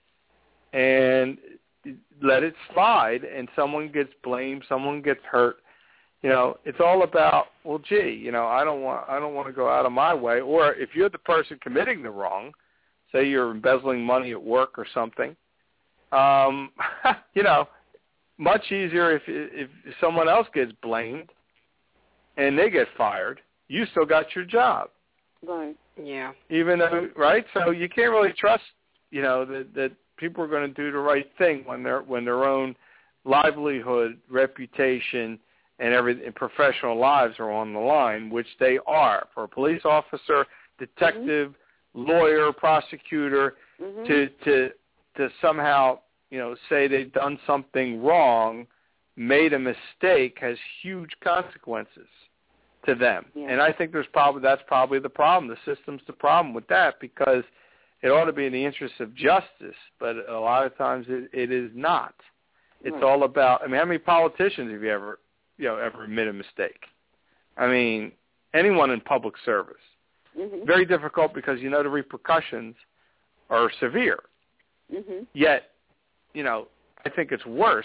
and let it slide. And someone gets blamed, someone gets hurt. You know, it's all about, well, gee, you know, I don't want I don't want to go out of my way. Or if you're the person committing the wrong, say you're embezzling money at work or something, um, you know, much easier if if someone else gets blamed and they get fired, you still got your job. Right. Yeah. Even though, right? So you can't really trust, you know, that that people are going to do the right thing when their when their own livelihood, reputation, and every and professional lives are on the line, which they are for a police officer, detective, mm-hmm. lawyer, prosecutor, mm-hmm. to to to somehow, you know, say they've done something wrong, made a mistake, has huge consequences to them. Yeah. And I think there's probably that's probably the problem. The system's the problem with that, because it ought to be in the interest of justice, but a lot of times it, it is not. It's right. all about. I mean, how many politicians have you ever, you know, ever made a mistake? I mean, anyone in public service. Mm-hmm. Very difficult because you know the repercussions are severe. Mm-hmm. Yet, you know, I think it's worse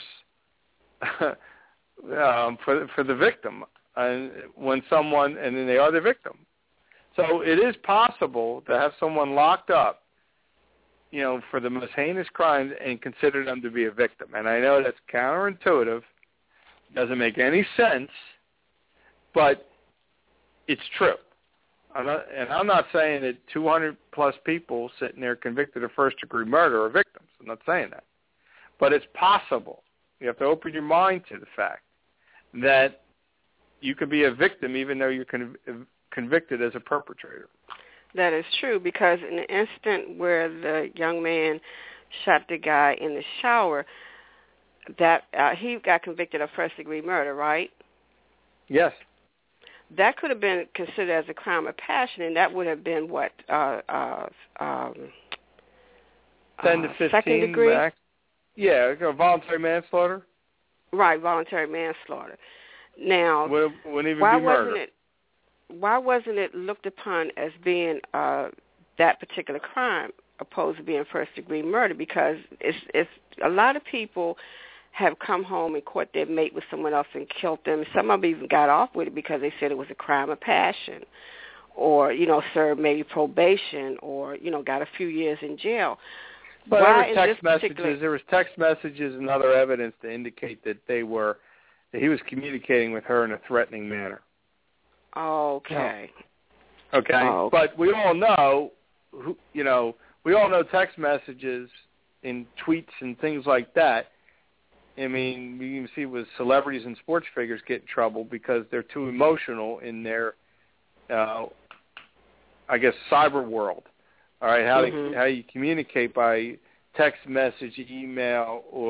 um, for for the victim uh, when someone, and then they are the victim. So it is possible to have someone locked up, you know, for the most heinous crimes and consider them to be a victim. And I know that's counterintuitive, doesn't make any sense, but it's true. I'm not, and I'm not saying that two hundred plus people sitting there convicted of first-degree murder are victims. I'm not saying that. But it's possible. You have to open your mind to the fact that you could be a victim even though you're conv- convicted as a perpetrator. That is true, because in the instant where the young man shot the guy in the shower, that uh, he got convicted of first-degree murder, right? Yes. That could have been considered as a crime of passion, and that would have been what? Uh, uh, um, ten to uh, fifteen. Second degree? Max. Yeah, voluntary manslaughter. Right, voluntary manslaughter. Now, wouldn't, wouldn't even why be murder. wasn't it? Why wasn't it looked upon as being uh, that particular crime opposed to being first-degree murder? Because it's, it's a lot of people have come home and caught their mate with someone else and killed them. Some of them even got off with it because they said it was a crime of passion, or, you know, served maybe probation, or, you know, got a few years in jail. But Why there was text messages. particular... There was text messages and other evidence to indicate that they were that he was communicating with her in a threatening manner. Okay. Okay. Oh. But we all know, who, you know, we all know text messages and tweets and things like that. I mean, you can see with celebrities and sports figures get in trouble because they're too emotional in their, uh, I guess, cyber world. All right, how mm-hmm. they, how you communicate by text message, email, or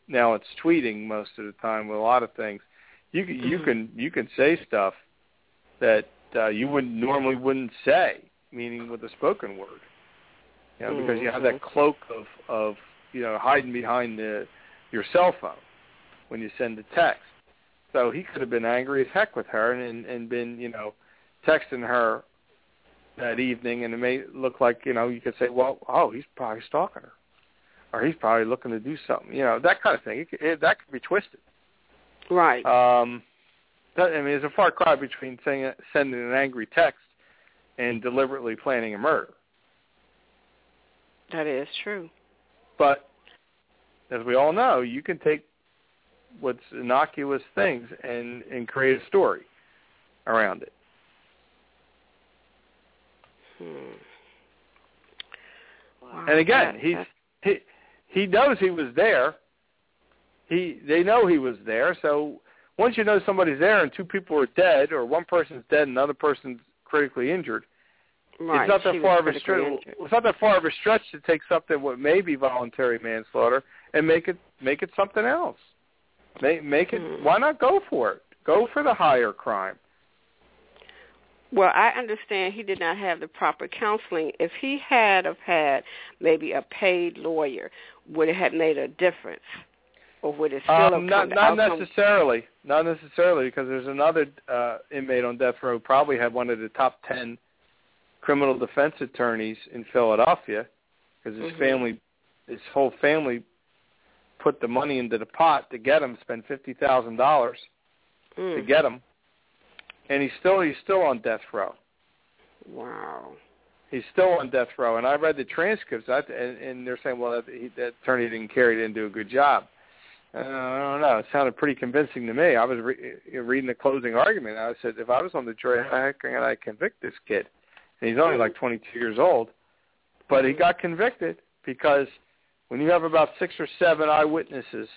now it's tweeting most of the time with a lot of things. You can you can you can say stuff that uh, you wouldn't normally wouldn't say, meaning with a spoken word. You know, because you have that cloak of, of you know hiding behind the your cell phone when you send a text. So he could have been angry as heck with her and and been you know texting her that evening, and it may look like you know you could say, well, oh, he's probably stalking her, or he's probably looking to do something. You know, that kind of thing. It, it, that could be twisted. Right. Um, that, I mean, there's a far cry between saying, sending an angry text and deliberately planning a murder. That is true. But as we all know, you can take what's innocuous things and, and create a story around it. Hmm. Wow. And again, that, he's, he he knows he was there. He they know he was there. So once you know somebody's there and two people are dead, or one person's dead and another person's critically injured, right. it's not that she far of a stretch. It's not that far of a stretch to take something what may be voluntary manslaughter and make it make it something else. Make make it. Hmm. Why not go for it? Go for the higher crime. Well, I understand he did not have the proper counseling. If he had have had maybe a paid lawyer, would it have made a difference? Or would it still um, have not, come to not outcome? necessarily. Not necessarily, because there's another uh, inmate on death row, probably had one of the top ten criminal defense attorneys in Philadelphia, because his mm-hmm. family, his whole family put the money into the pot to get him, spend fifty thousand dollars mm. to get him. And he's still he's still on death row. Wow. He's still on death row. And I read the transcripts, and, and they're saying, well, that, he, that attorney didn't care, he didn't do a good job. Uh, I don't know. It sounded pretty convincing to me. I was re- reading the closing argument. I said, if I was on the jury, how the heck can I convict this kid? And he's only like twenty-two years old. But he got convicted because when you have about six or seven eyewitnesses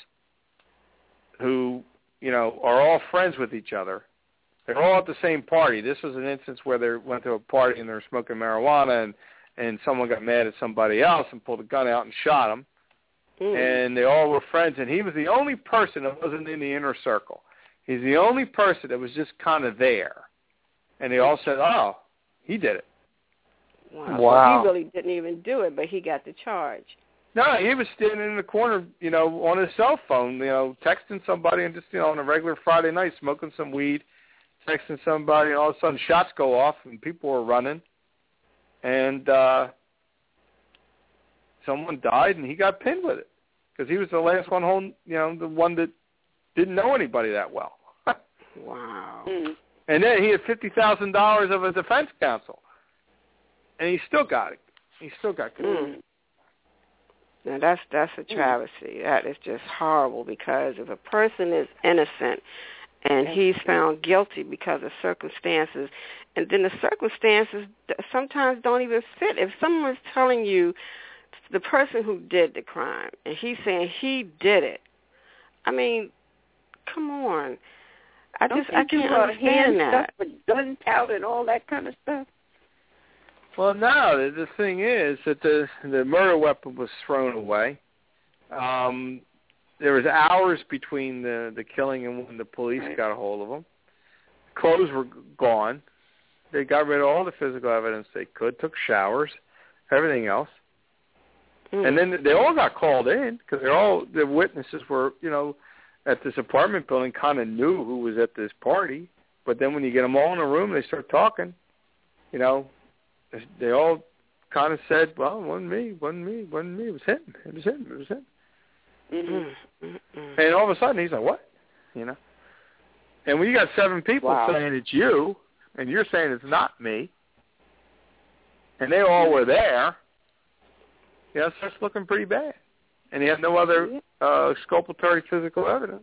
who, you know, are all friends with each other, they're all at the same party. This was an instance where they went to a party and they were smoking marijuana, and, and someone got mad at somebody else and pulled a gun out and shot him. Mm. And they all were friends, and he was the only person that wasn't in the inner circle. He's the only person that was just kind of there. And they all said, oh, he did it. Wow. Wow. So he really didn't even do it, but he got the charge. No, he was standing in the corner, you know, on his cell phone, you know, texting somebody and just, you know, on a regular Friday night, smoking some weed, texting somebody, and all of a sudden shots go off and people were running, and uh, someone died and he got pinned with it because he was the last one home, you know, the one that didn't know anybody that well. Wow. Mm. And then he had fifty thousand dollars of a defense counsel, and he still got it. He still got convicted. Mm. Now that's that's a travesty. That is just horrible, because if a person is innocent and he's found guilty because of circumstances, and then the circumstances sometimes don't even fit. If someone's telling you the person who did the crime and he's saying he did it, I mean, come on. I don't just I can't understand that. Stuff with gun powder and all that kind of stuff. Well, no. The, the thing is that the the murder weapon was thrown away. Um, there was hours between the, the killing and when the police right. got a hold of him. Clothes were gone. They got rid of all the physical evidence they could, took showers, everything else. Mm. And then they all got called in because they're all the witnesses were, you know, at this apartment building, kind of knew who was at this party. But then when you get them all in a room, they start talking. You know, they all kind of said, "Well, it wasn't me, wasn't me, wasn't me. It was him. It was him. It was him." Mm-hmm. Mm-hmm. And all of a sudden, he's like, "What?" You know. And when you got seven people wow. saying it's you, and you're saying it's not me, and they all were there, you know, it starts looking pretty bad. And he had no other uh, exculpatory physical evidence.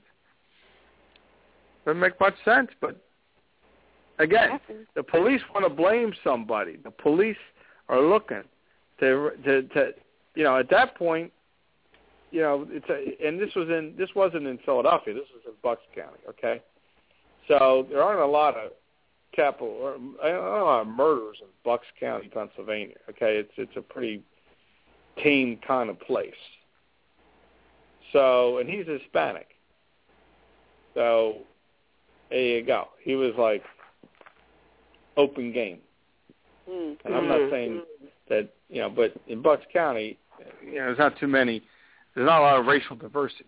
Doesn't make much sense, but again, the police want to blame somebody. The police are looking to, to, to you know, at that point, you know, it's a, and this was in this wasn't in Philadelphia. This was in Bucks County. Okay, so there aren't a lot of capital or a lot of murders in Bucks County, Pennsylvania. Okay, it's it's a pretty tame kind of place. So, and he's Hispanic. So, there you go. He was like open game. Mm-hmm. And I'm not saying that, you know, but in Bucks County, you know, there's not too many, there's not a lot of racial diversity.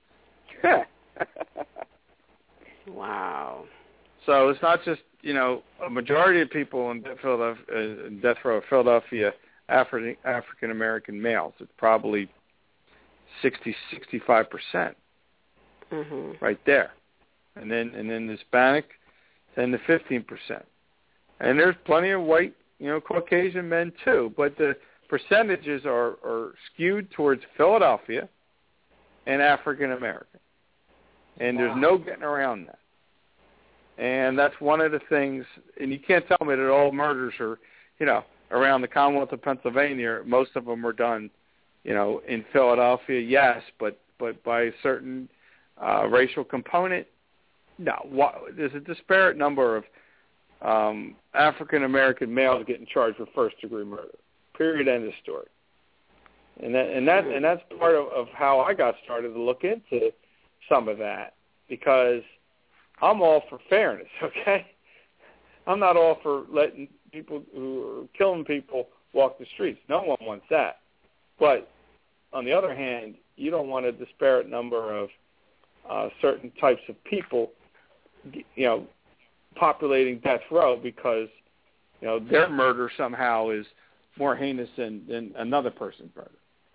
Wow. So it's not just, you know, a majority of people in Philadelphia, uh, in death row of Philadelphia, Afri- African-American males. It's probably sixty, sixty-five percent Mm-hmm. right there. And then, and then Hispanic, ten to fifteen percent. And there's plenty of white, you know, Caucasian men too, but the percentages are, are skewed towards Philadelphia and African American. And Wow. there's no getting around that. And that's one of the things, and you can't tell me that all murders are, you know, around the Commonwealth of Pennsylvania, most of them are done, you know, in Philadelphia, yes, but, but by a certain uh, racial component, no. There's a disparate number of um, African-American males getting charged with first-degree murder. Period. End of story. And that, and that, and that's part of, of how I got started to look into some of that, because I'm all for fairness. Okay, I'm not all for letting people who are killing people walk the streets. No one wants that. But on the other hand, you don't want a disparate number of uh, certain types of people, you know, populating death row because, you know, their murder somehow is more heinous than, than another person's murder.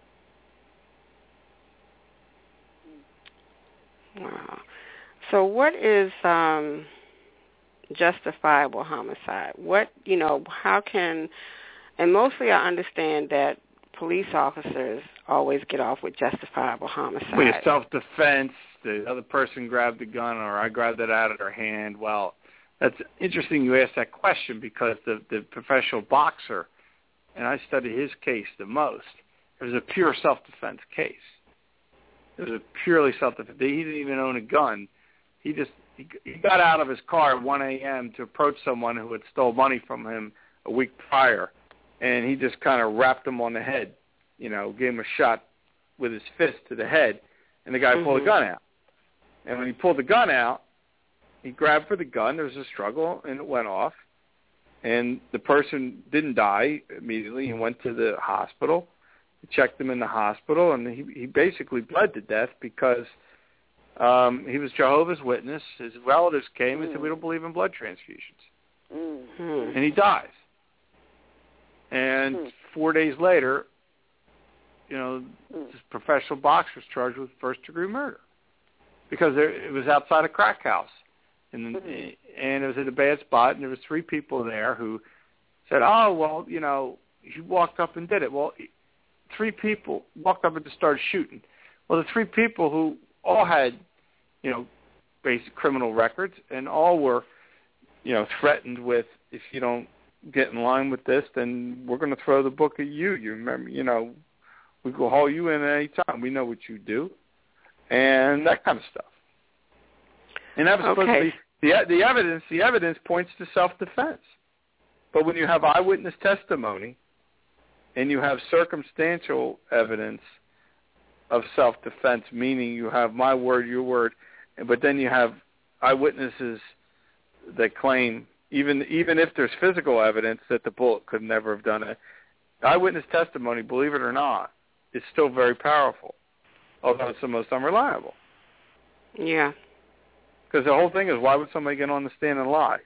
Wow. So what is um, justifiable homicide? What, you know, how can, and mostly I understand that police officers always get off with justifiable homicide. Well, self-defense, the other person grabbed the gun or I grabbed it out of their hand. Well, that's interesting you asked that question because the, the professional boxer, and I studied his case the most, it was a pure self-defense case. It was a purely self-defense. He didn't even own a gun. He just he, he got out of his car at one a.m. to approach someone who had stole money from him a week prior, and he just kind of rapped him on the head, you know, gave him a shot with his fist to the head, and the guy mm-hmm. pulled the gun out. And when he pulled the gun out, he grabbed for the gun. There was a struggle, and it went off. And the person didn't die immediately. He went to the hospital. He checked him in the hospital, and he, he basically bled to death because um, he was Jehovah's Witness. His relatives came and mm. said, we don't believe in blood transfusions. Mm. And he dies. And mm. four days later, you know, mm. this professional boxer was charged with first-degree murder because there, it was outside a crack house. And, mm. and it was at a bad spot, and there was three people there who said, oh, well, you know, he walked up and did it. Well, three people walked up and just started shooting. Well, the three people who all had, you know, basic criminal records and all were, you know, threatened with, if you don't get in line with this, then we're going to throw the book at you. You remember, you know, we will haul you in at any time. We know what you do, and that kind of stuff. And that was okay. supposed to be the the evidence. The evidence points to self-defense. But when you have eyewitness testimony and you have circumstantial evidence of self-defense, meaning you have my word, your word, but then you have eyewitnesses that claim, even even if there's physical evidence that the bullet could never have done it, eyewitness testimony, believe it or not, is still very powerful, although it's the most unreliable. Yeah. Because the whole thing is, why would somebody get on the stand and lie?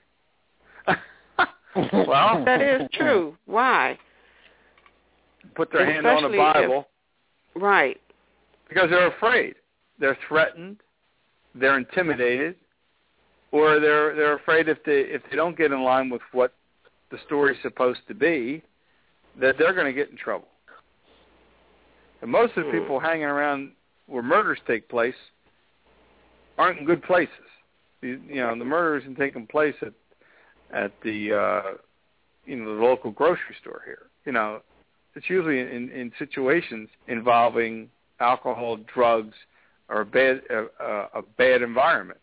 Well, that is true. Why? Put their hand on a Bible. If, right. Because they're afraid. They're threatened. They're intimidated. Or they're they're afraid if they if they don't get in line with what the story's supposed to be, that they're going to get in trouble. And most of the people hanging around where murders take place aren't in good places. You, you know, the murders are taking place at at the uh, you know the local grocery store here. You know, it's usually in, in situations involving alcohol, drugs, or a bad a, a bad environment.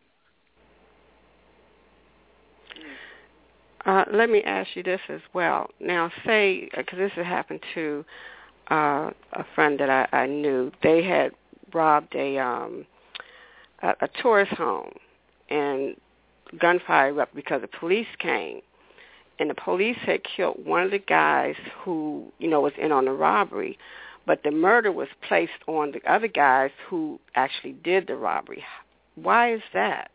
Uh, let me ask you this as well. Now, say, because this had happened to uh, a friend that I, I knew. They had robbed a um, a, a tourist home, and gunfire erupted because the police came, and the police had killed one of the guys who, you know, was in on the robbery, but the murder was placed on the other guys who actually did the robbery. Why is that?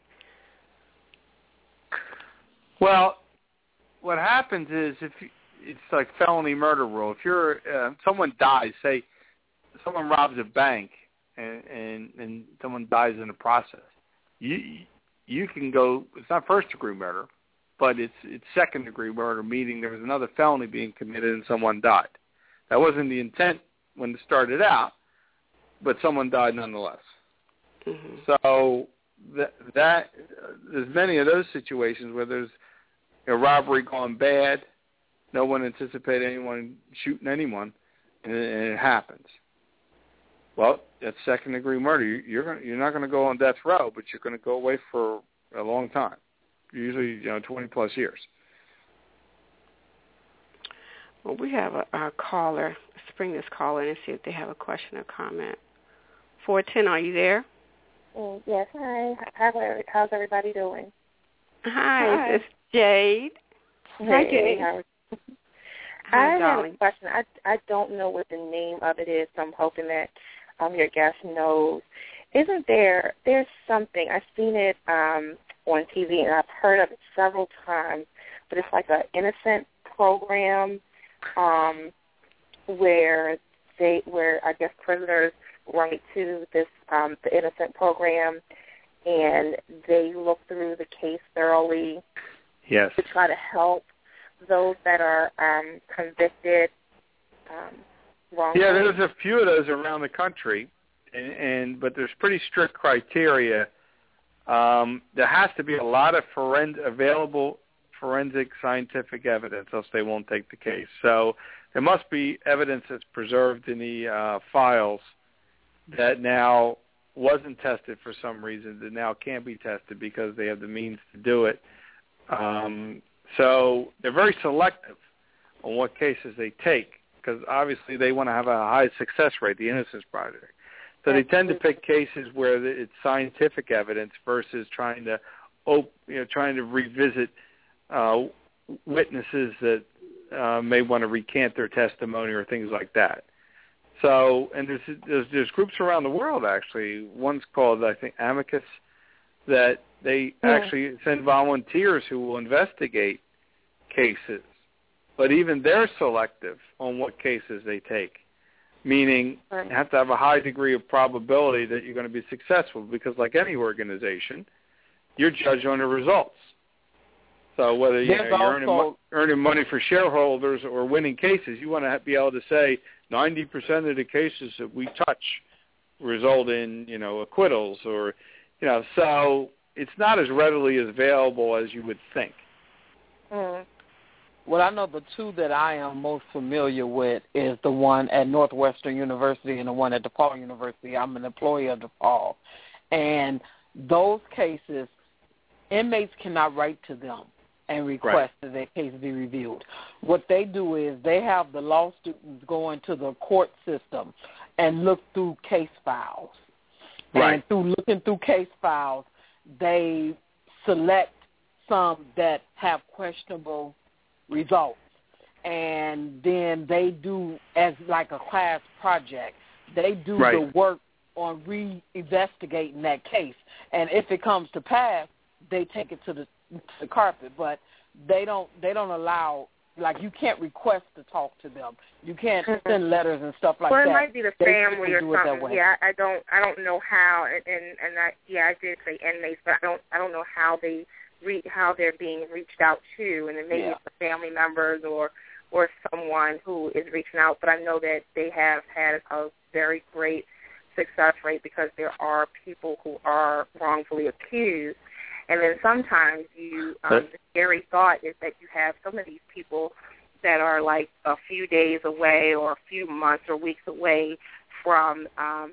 Well, what happens is if you, it's like felony murder rule. If you're uh, someone dies, say someone robs a bank and, and and someone dies in the process, you you can go. It's not first degree murder, but it's it's second degree murder, meaning there was another felony being committed and someone died. That wasn't the intent when it started out, but someone died nonetheless. Mm-hmm. So that that uh, there's many of those situations where there's a robbery gone bad. No one anticipated anyone shooting anyone, and it, and it happens. Well, that's second-degree murder. You, you're gonna, you're not going to go on death row, but you're going to go away for a long time, usually you know twenty plus years. Well, we have a, a caller. Let's bring this caller in and see if they have a question or comment. four ten, are you there? Mm, yes. Hi. How, how's everybody doing? Hi. Hi. It's Jade. Hey, Hi, Jade. How Hi, I darling. have a question. I, I don't know what the name of it is, so I'm hoping that um, your guest knows. Isn't there, there's something, I've seen it um, on T V, and I've heard of it several times, but it's like an innocent program um, where they, where I guess prisoners write to this, um, the innocent program, and they look through the case thoroughly. Yes. To try to help those that are um, convicted um, wrongfully. Yeah, there's a few of those around the country, and, and but there's pretty strict criteria. Um, there has to be a lot of forens- available forensic scientific evidence, else they won't take the case. So there must be evidence that's preserved in the uh, files that now wasn't tested for some reason, that now can't be tested because they have the means to do it. Um, so they're very selective on what cases they take because obviously they want to have a high success rate, the Innocence Project. So they tend to pick cases where it's scientific evidence versus trying to, op- you know, trying to revisit uh, witnesses that uh, may want to recant their testimony or things like that. So, and there's, there's there's groups around the world actually. One's called I think Amicus, that they yeah. actually send volunteers who will investigate cases, but even they're selective on what cases they take, meaning right. you have to have a high degree of probability that you're going to be successful because like any organization, you're judged on the results. So whether you know, you're earning, mo- earning money for shareholders or winning cases, you want to be able to say ninety percent of the cases that we touch result in, you know, acquittals or, you know, so it's not as readily as available as you would think. Mm. Well, I know the two that I am most familiar with is the one at Northwestern University and the one at DePaul University. I'm an employee of DePaul. And those cases, inmates cannot write to them and request right. that their case be reviewed. What they do is they have the law students go into the court system and look through case files. Right. And through looking through case files, they select some that have questionable results. And then they do, as like a class project, they do right. the work on re-investigating that case. And if it comes to pass, they take it to the, to the carpet. But they don't they don't allow, like you can't request to talk to them. You can't mm-hmm. send letters and stuff like well, that. Well, it might be the they family or something. Yeah, I don't I don't know how, and and, and I, yeah, I did say inmates, but I don't I don't know how they re, how they're being reached out to, and then maybe yeah. it's the family members or or someone who is reaching out. But I know that they have had a very great success rate because there are people who are wrongfully accused. And then sometimes you, um, the scary thought is that you have some of these people that are like a few days away or a few months or weeks away from um,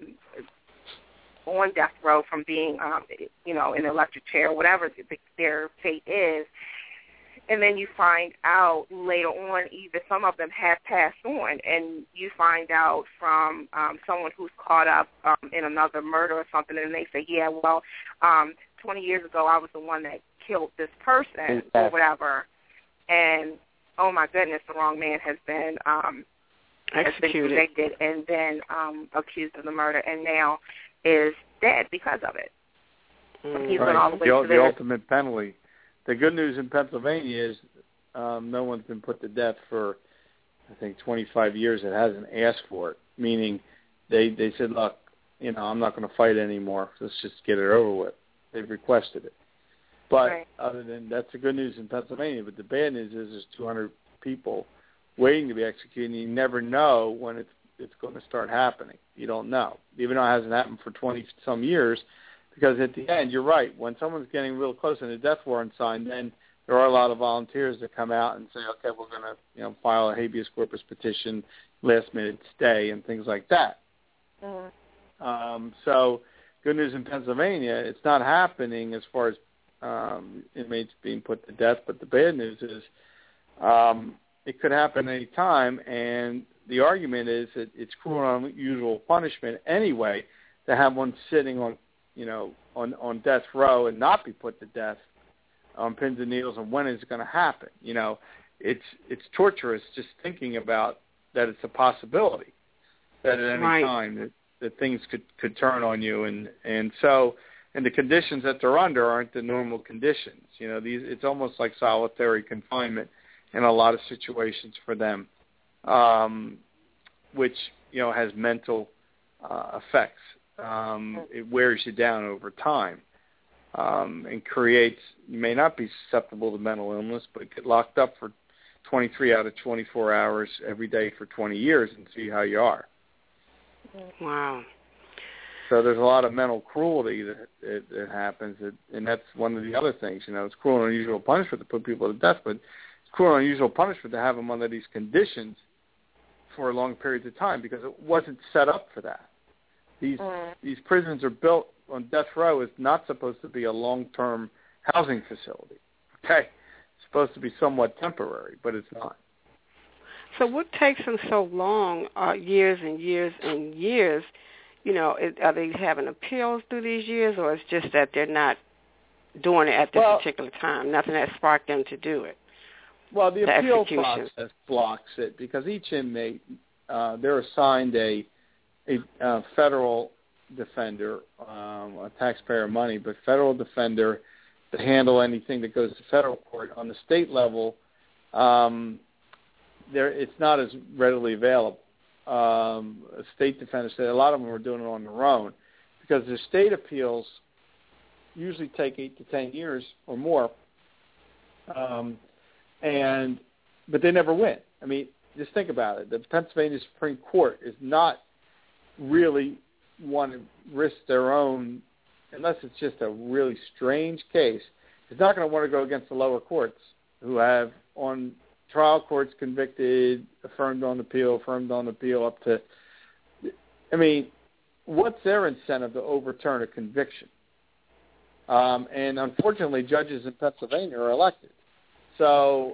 on death row from being, um, you know, in an electric chair, whatever their fate is. and then you find out later on either some of them have passed on, and you find out from um, someone who's caught up um, in another murder or something, and they say, yeah, well, um, twenty years ago I was the one that killed this person exactly. or whatever, and oh my goodness, the wrong man has been um, has been convicted and then um, accused of the murder, and now is dead because of it. Mm. He's right. all the way the, to the ultimate penalty. The good news in Pennsylvania is um, no one's been put to death for, I think, twenty-five years that hasn't asked for it, meaning they they said, look, you know, I'm not going to fight anymore. Let's just get it over with. They've requested it. But right. other than that's the good news in Pennsylvania. But the bad news is there's two hundred people waiting to be executed, and you never know when it's it's going to start happening. You don't know, even though it hasn't happened for twenty-some years, because at the end, you're right, when someone's getting real close and a death warrant signed, then there are a lot of volunteers that come out and say, okay, we're going to you know file a habeas corpus petition, last-minute stay, and things like that. Mm-hmm. Um, so good news in Pennsylvania, it's not happening as far as um, inmates being put to death, but the bad news is um, it could happen any time, and the argument is that it's cruel and unusual punishment anyway to have one sitting on, you know, on, on death row and not be put to death on pins and needles, and when is it going to happen? You know, it's it's torturous just thinking about that it's a possibility that at any right. time that, that things could, could turn on you, and, and so and the conditions that they're under aren't the normal conditions. You know, these it's almost like solitary confinement in a lot of situations for them, um, which, you know, has mental uh, effects. Um, it wears you down over time um, and creates, you may not be susceptible to mental illness, but get locked up for twenty-three out of twenty-four hours every day for twenty years and see how you are. Wow. So there's a lot of mental cruelty that, that, that happens, that, and that's one of the other things. You know, it's cruel and unusual punishment to put people to death, but it's cruel and unusual punishment to have them under these conditions for long periods of time because it wasn't set up for that. These mm. these prisons are built on death row. It's not supposed to be a long-term housing facility. Okay, it's supposed to be somewhat temporary, but it's not. So what takes them so long, uh, years and years and years? You know, it, are they having appeals through these years, or it's just that they're not doing it at this well, particular time? Nothing that sparked them to do it. Well, the, the appeal execution. process blocks it because each inmate, uh, they're assigned a, a uh, federal defender, um, a taxpayer money, but federal defender to handle anything that goes to federal court. On the state level, um, there it's not as readily available. Um, a state defender said a lot of them are doing it on their own because the state appeals usually take eight to ten years or more, um, and but they never win. I mean, just think about it. The Pennsylvania Supreme Court is not really want to risk their own, unless it's just a really strange case. It's not going to want to go against the lower courts who have on trial courts convicted, affirmed on appeal, affirmed on appeal up to, I mean, what's their incentive to overturn a conviction? Um, and unfortunately, judges in Pennsylvania are elected. So,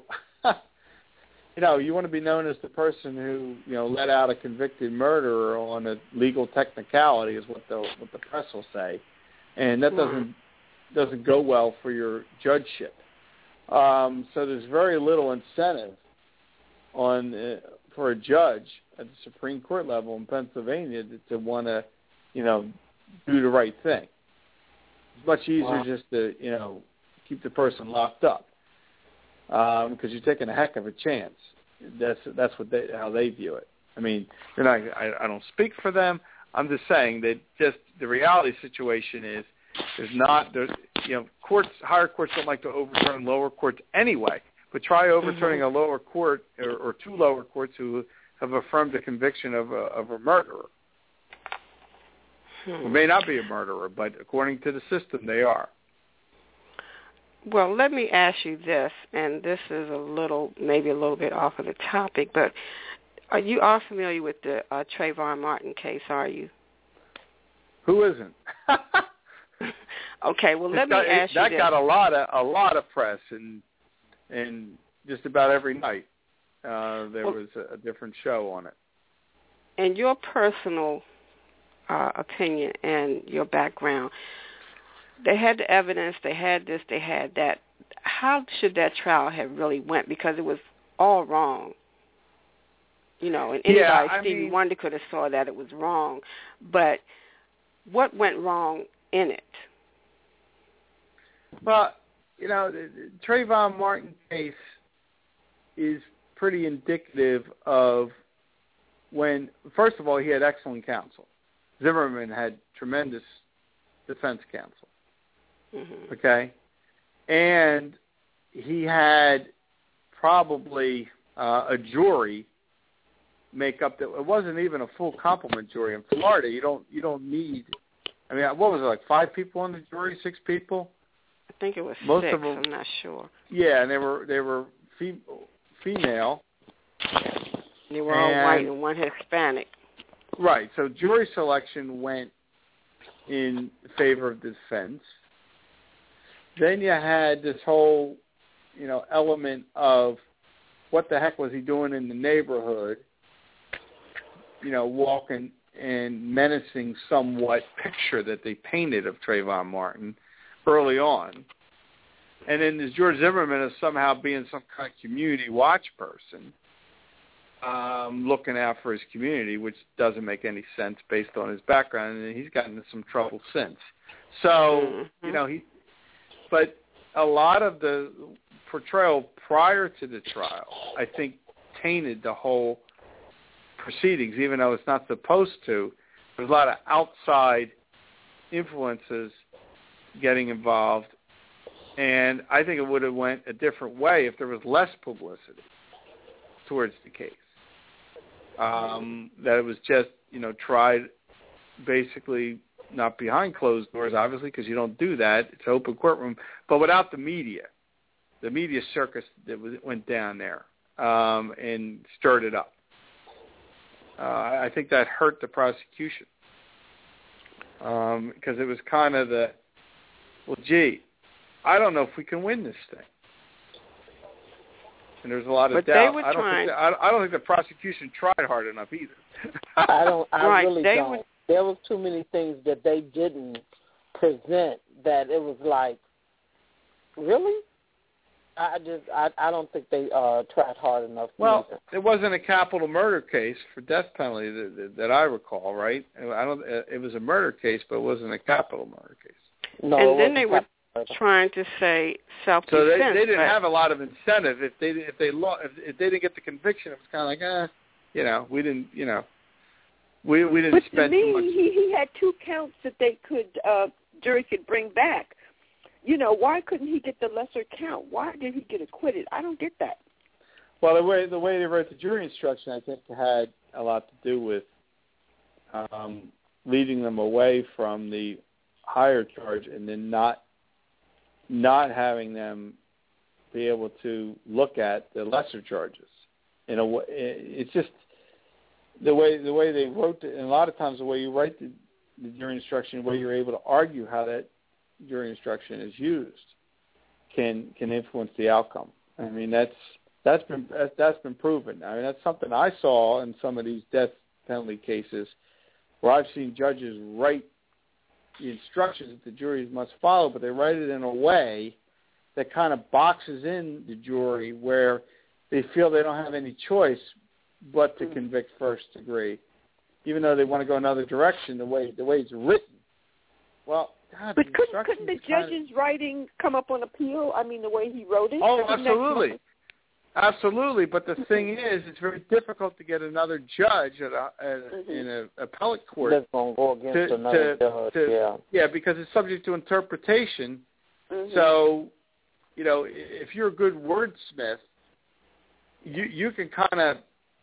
you know, you want to be known as the person who, you know, let out a convicted murderer on a legal technicality is what the what the press will say. And that doesn't doesn't go well for your judgeship. Um, so there's very little incentive on uh, for a judge at the Supreme Court level in Pennsylvania to, to want to, you know, do the right thing. It's much easier wow. just to, you know, keep the person locked up because um, you're taking a heck of a chance. That's that's what they how they view it. I mean, you're not. I, I don't speak for them. I'm just saying that just the reality situation is there's not there's. You know, courts, higher courts don't like to overturn lower courts anyway, but try overturning mm-hmm. a lower court or, or two lower courts who have affirmed the conviction of a, of a murderer. Hmm. Who may not be a murderer, but according to the system, they are. Well, let me ask you this, and this is a little, maybe a little bit off of the topic, but are you all familiar with the uh, Trayvon Martin case, are you? Who isn't? Okay, well, let got, me ask it, that you That this. got a lot of a lot of press, and and just about every night uh, there well, was a, a different show on it. In your personal uh, opinion and your background, they had the evidence, they had this, they had that. How should that trial have really went? Because it was all wrong. You know, and anybody, yeah, Stevie mean, Wonder could have saw that it was wrong. But what went wrong in it? Well, you know, the, the Trayvon Martin case is pretty indicative of when, first of all, he had excellent counsel. Zimmerman had tremendous defense counsel. Mm-hmm. Okay? And he had probably uh, a jury make up that it wasn't even a full complement jury. In Florida, you don't you don't need, I mean, what was it, like five people on the jury, six people? I think it was Most six. of them, I'm not sure. Yeah, and they were they were fe- female. They were all and, white and one Hispanic. Right. So jury selection went in favor of the defense. Then you had this whole, you know, element of what the heck was he doing in the neighborhood? You know, walking and menacing somewhat picture that they painted of Trayvon Martin early on. And then there's George Zimmerman as somehow being some kind of community watch person, um, looking out for his community, which doesn't make any sense based on his background, and he's gotten into some trouble since. So, mm-hmm. you know, he, but a lot of the portrayal prior to the trial, I think, tainted the whole proceedings, even though it's not supposed to. There's a lot of outside influences getting involved, and I think it would have went a different way if there was less publicity towards the case. Um, that it was just, you know, tried basically not behind closed doors, obviously, because you don't do that. It's an open courtroom, but without the media, the media circus that was, went down there um, and stirred it up. Uh, I think that hurt the prosecution because um, it was kind of the, well, gee, I don't know if we can win this thing. And there's a lot of but doubt. They were I don't trying. think that, I, I don't think the prosecution tried hard enough either. I don't. I right. really they don't. Were, there was too many things that they didn't present that it was like, really? I just. I. I don't think they uh, tried hard enough. Well, either. it wasn't a capital murder case for death penalty that, that, that I recall, right? I don't. It was a murder case, but it wasn't a capital murder case. No, and then they were trying to say self-defense. So they, they didn't but, have a lot of incentive. If they if they lo- if, if they didn't get the conviction, it was kind of like, eh, you know, we didn't, you know, we we didn't but spend to me, too much. He, he had two counts that they could uh, jury could bring back. You know, why couldn't he get the lesser count? Why did he get acquitted? I don't get that. Well, the way the way they wrote the jury instruction, I think, had a lot to do with um, leading them away from the higher charge and then not not having them be able to look at the lesser charges. In a way, it's just the way the way they wrote it, and a lot of times the way you write the, the jury instruction, the way you're able to argue how that jury instruction is used, can can influence the outcome. I mean, that's that's been that's, that's been proven. I mean, that's something I saw in some of these death penalty cases where I've seen judges write the instructions that the juries must follow, but they write it in a way that kind of boxes in the jury where they feel they don't have any choice but to convict first degree, even though they want to go another direction the way the way it's written. Well, God, but the couldn't couldn't the judge's of... writing come up on appeal? I mean, the way he wrote it. Oh, absolutely. Absolutely, but the thing is, it's very difficult to get another judge at a, at, mm-hmm. in an appellate court That's going to go against to, another to, judge, to, yeah. Yeah, because it's subject to interpretation. Mm-hmm. So, you know, if you're a good wordsmith, you you can kind of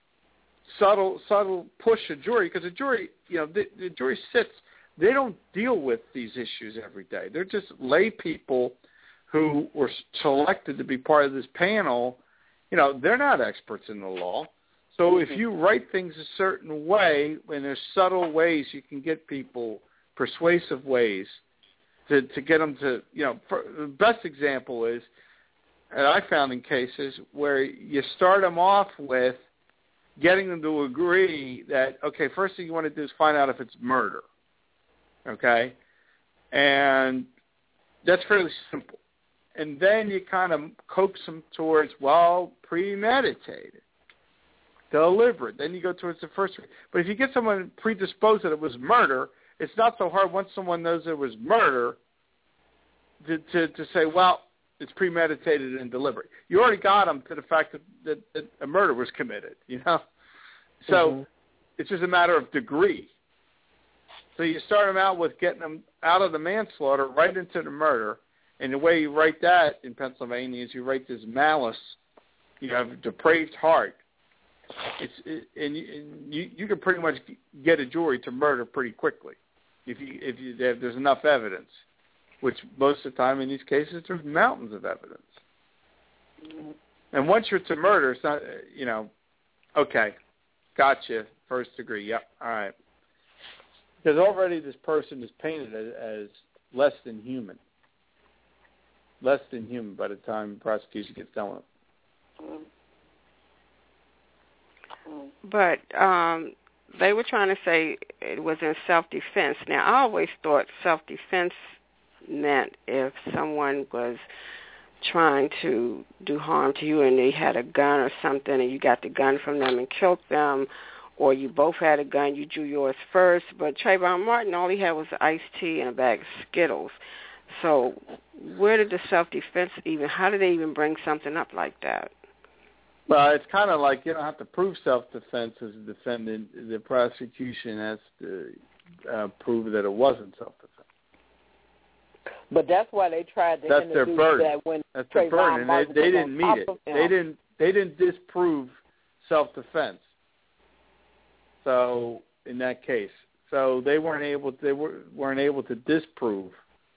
subtle subtle push a jury, because a jury, you know, the, the jury sits. They don't deal with these issues every day. They're just lay people who were selected to be part of this panel. You know, they're not experts in the law. So if you write things a certain way, and there's subtle ways you can get people, persuasive ways to, to get them to, you know, for, the best example is and I found in cases where you start them off with getting them to agree that, okay, first thing you want to do is find out if it's murder, okay? And that's fairly simple. And then you kind of coax them towards, well, premeditated, deliberate. Then you go towards the first. But if you get someone predisposed that it was murder, it's not so hard once someone knows it was murder to, to, to say, well, it's premeditated and deliberate. You already got them to the fact that, that, that a murder was committed, you know? So mm-hmm. it's just a matter of degree. So you start them out with getting them out of the manslaughter right into the murder. And the way you write that in Pennsylvania is you write this malice. You have a depraved heart. It's it, and, you, and you you can pretty much get a jury to murder pretty quickly if you if you if there's enough evidence. Which most of the time in these cases there's mountains of evidence. And once you're to murder, it's not you know, okay, gotcha, first degree, yep, all right. Because already this person is painted as, as less than human. Less than human by the time the prosecution gets done with it. But um, they were trying to say it was in self-defense. Now, I always thought self-defense meant if someone was trying to do harm to you and they had a gun or something and you got the gun from them and killed them, or you both had a gun, you drew yours first. But Trayvon Martin, all he had was iced tea and a bag of Skittles. So where did the self-defense even, how did they even bring something up like that? Well, it's kind of like you don't have to prove self-defense as a defendant. The prosecution has to uh, prove that it wasn't self-defense. But that's why they tried to that's introduce their burden. that when that's Trayvon their burden, Martin and they, they didn't meet it. They him. didn't. They didn't disprove self-defense. So in that case, so they weren't able. They were, weren't able to disprove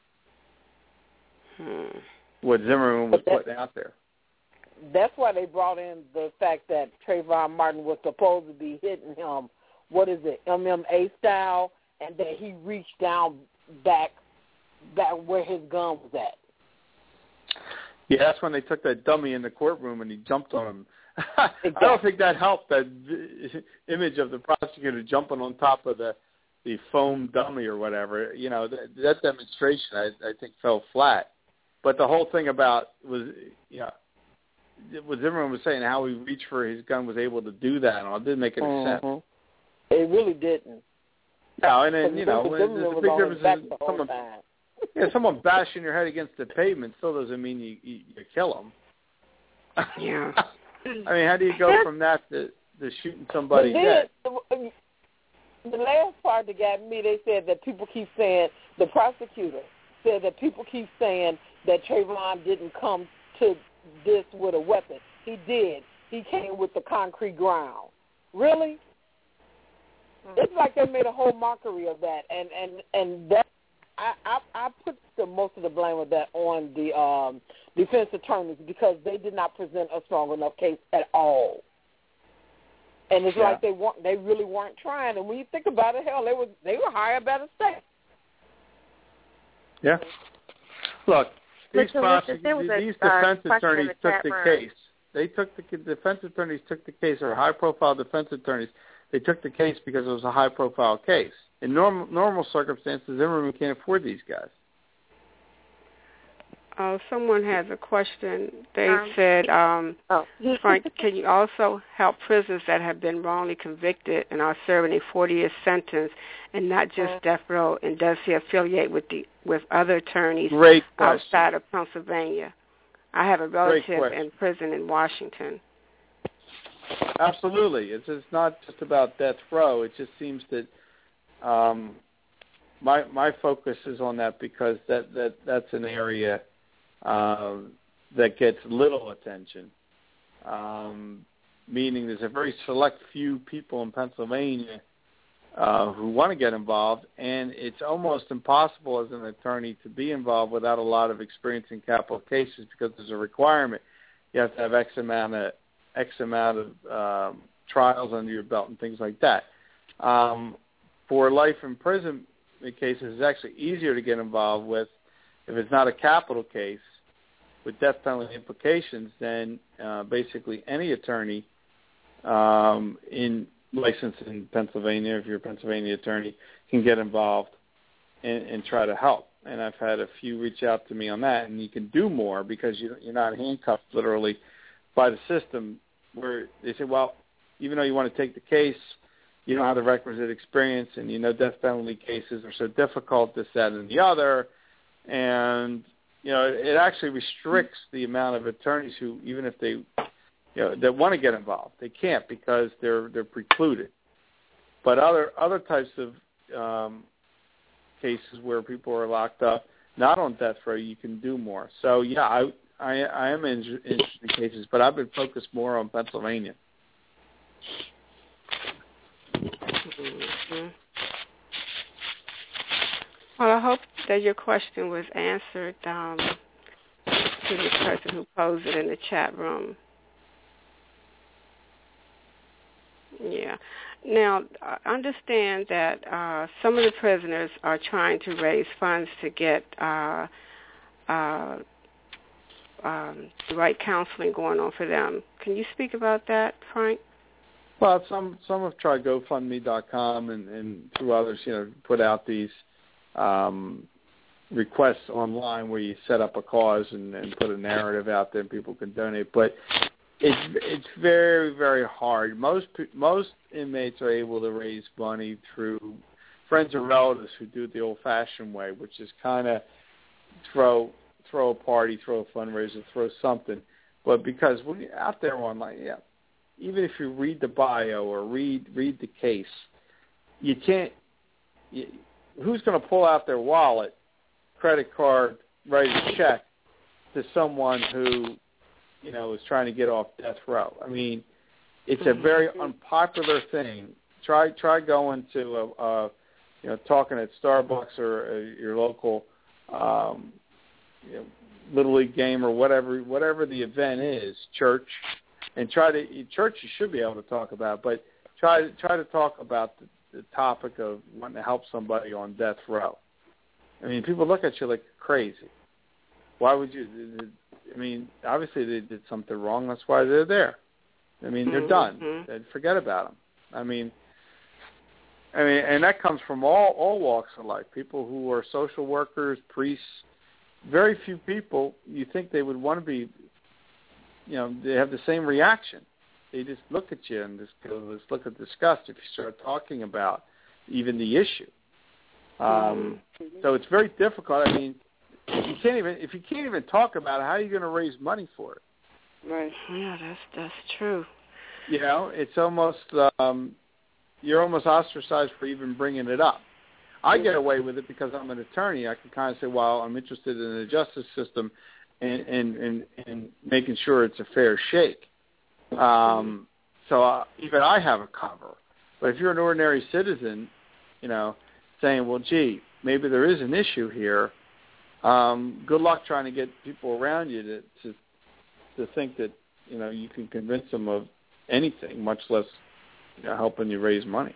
Hmm. what Zimmerman was putting out there. That's why they brought in the fact that Trayvon Martin was supposed to be hitting him, what is it, M M A style, and that he reached down back back where his gun was at. Yeah, that's when they took that dummy in the courtroom and he jumped on him. Exactly. I don't think that helped, that image of the prosecutor jumping on top of the, the foam dummy or whatever. You know, that, that demonstration, I, I think, fell flat. But the whole thing about was, you know, what Zimmerman was saying, how he reached for his gun, was able to do that, and all, it didn't make any mm-hmm. sense. It really didn't. No, and then, you know, there's a big difference in someone, yeah, someone bashing your head against the pavement still doesn't mean you, you, you kill them. Yeah. I mean, how do you go from that to, to shooting somebody dead? The, the last part that got me, they said that people keep saying, the prosecutor said that people keep saying that Trayvon didn't come to this with a weapon. He did. He came with the concrete ground. Really? Mm-hmm. It's like they made a whole mockery of that, and and and that I I, I put the most of the blame of that on the um, defense attorneys because they did not present a strong enough case at all. And it's yeah. like they weren't, they really weren't trying. And when you think about it, hell, they were they were hired by the state. Yeah. Look, these, so prosec- a, these uh, defense attorneys the took the room. case. They took the defense attorneys took the case, or high-profile defense attorneys. They took the case because it was a high-profile case. In normal normal circumstances, Zimmerman can't afford these guys. Oh, someone has a question. They um, said, um, oh. Frank, can you also help prisoners that have been wrongly convicted and are serving a forty-year sentence and not just death row? And does he affiliate with the with other attorneys Great outside of Pennsylvania? I have a relative in prison in Washington. Absolutely. It's it's not just about death row. It just seems that um, my my focus is on that because that, that that's an area um, that gets little attention. Um, meaning, there's a very select few people in Pennsylvania uh, who want to get involved, and it's almost impossible as an attorney to be involved without a lot of experience in capital cases because there's a requirement. You have to have X amount of X amount of um, trials under your belt and things like that. Um, for life imprisonment cases, it's actually easier to get involved with if it's not a capital case with death penalty implications, then uh, basically any attorney um, in licensed in Pennsylvania, if you're a Pennsylvania attorney, can get involved and, and try to help. And I've had a few reach out to me on that, and you can do more because you, you're not handcuffed literally by the system where they say, well, even though you want to take the case, you don't have the requisite experience, and you know death penalty cases are so difficult, this, that, and the other. And, you know, it, it actually restricts the amount of attorneys who, even if they, you know, that want to get involved, they can't because they're they're precluded. But other other types of um, cases where people are locked up, not on death row, you can do more. So, yeah, I I, I am in, interested in cases, but I've been focused more on Pennsylvania. Mm-hmm. Well, I hope that your question was answered um, to the person who posed it in the chat room. Yeah. Now, understand that uh, some of the prisoners are trying to raise funds to get uh, uh, um, the right counseling going on for them. Can you speak about that, Frank? Well, some some have tried GoFundMe dot com and, and through others, you know, put out these um, requests online where you set up a cause and, and put a narrative out there and people can donate. But it's it's very, very hard. Most most inmates are able to raise money through friends or relatives who do it the old-fashioned way, which is kind of throw throw a party, throw a fundraiser, throw something. But because when you're out there online, yeah, even if you read the bio or read read the case, you can't. You, who's going to pull out their wallet, credit card, write a check to someone who, you know, is trying to get off death row? I mean, it's a very unpopular thing. Try try going to a, a you know, talking at Starbucks or a, your local um, you know, Little League game or whatever whatever the event is, church. And try to church you should be able to talk about, but try try to talk about the, the topic of wanting to help somebody on death row. I mean, people look at you like you're crazy. Why would you? I mean, obviously they did something wrong. That's why they're there. I mean, they're done. Mm-hmm. Forget about them. I mean, I mean, and that comes from all all walks of life. People who are social workers, priests. Very few people you think they would want to be. You know, they have the same reaction. They just look at you and just go, let's look at disgust if you start talking about even the issue. Um, mm-hmm. So it's very difficult. I mean, you can't even if you can't even talk about it, how are you going to raise money for it? Right. Yeah, that's that's true. You know, it's almost um, you're almost ostracized for even bringing it up. I get away with it because I'm an attorney. I can kind of say, well, I'm interested in the justice system. And, and, and, and making sure it's a fair shake. Um, so uh, even I have a cover. But if you're an ordinary citizen, you know, saying, well, gee, maybe there is an issue here, um, good luck trying to get people around you to, to to think that, you know, you can convince them of anything, much less, you know, helping you raise money.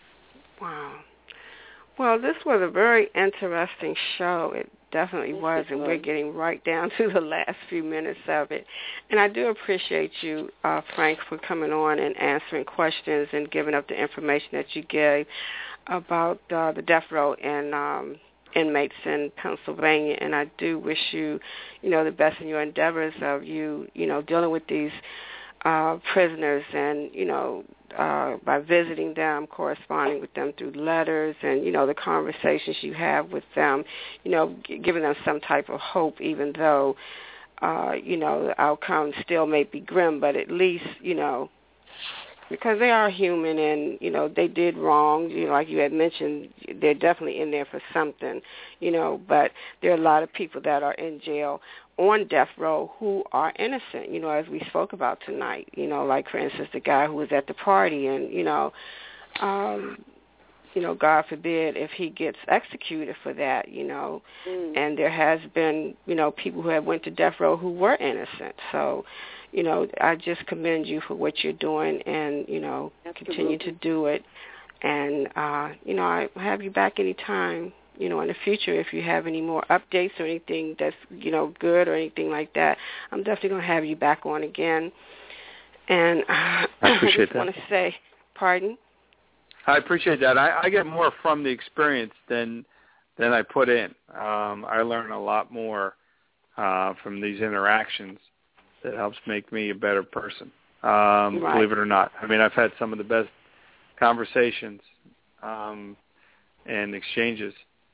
Wow. Well, this was a very interesting show. It definitely was, and we're getting right down to the last few minutes of it. And I do appreciate you, uh, Frank, for coming on and answering questions and giving up the information that you gave about uh, the death row and um, inmates in Pennsylvania. And I do wish you, you know, the best in your endeavors of you, you know, dealing with these uh, prisoners and, you know, Uh, by visiting them, corresponding with them through letters, and, you know, the conversations you have with them, you know, g- giving them some type of hope, even though, uh, you know, the outcome still may be grim, but at least, you know, because they are human and, you know, they did wrong, you know, like you had mentioned, they're definitely in there for something, you know, but there are a lot of people that are in jail on death row who are innocent, you know, as we spoke about tonight, you know, like, for instance, the guy who was at the party and, you know, um, you know, God forbid if he gets executed for that, you know, mm. and there has been, you know, people who have went to death row who were innocent. So, you know, I just commend you for what you're doing and, you know, Absolutely. Continue to do it. And, uh, you know, I have you back anytime you know, in the future, if you have any more updates or anything that's, you know, good or anything like that, I'm definitely going to have you back on again. And uh, I appreciate I just that. want to say, pardon? I appreciate that. I, I get more from the experience than than I put in. Um, I learn a lot more uh, from these interactions that helps make me a better person, um, right. believe it or not. I mean, I've had some of the best conversations um, and exchanges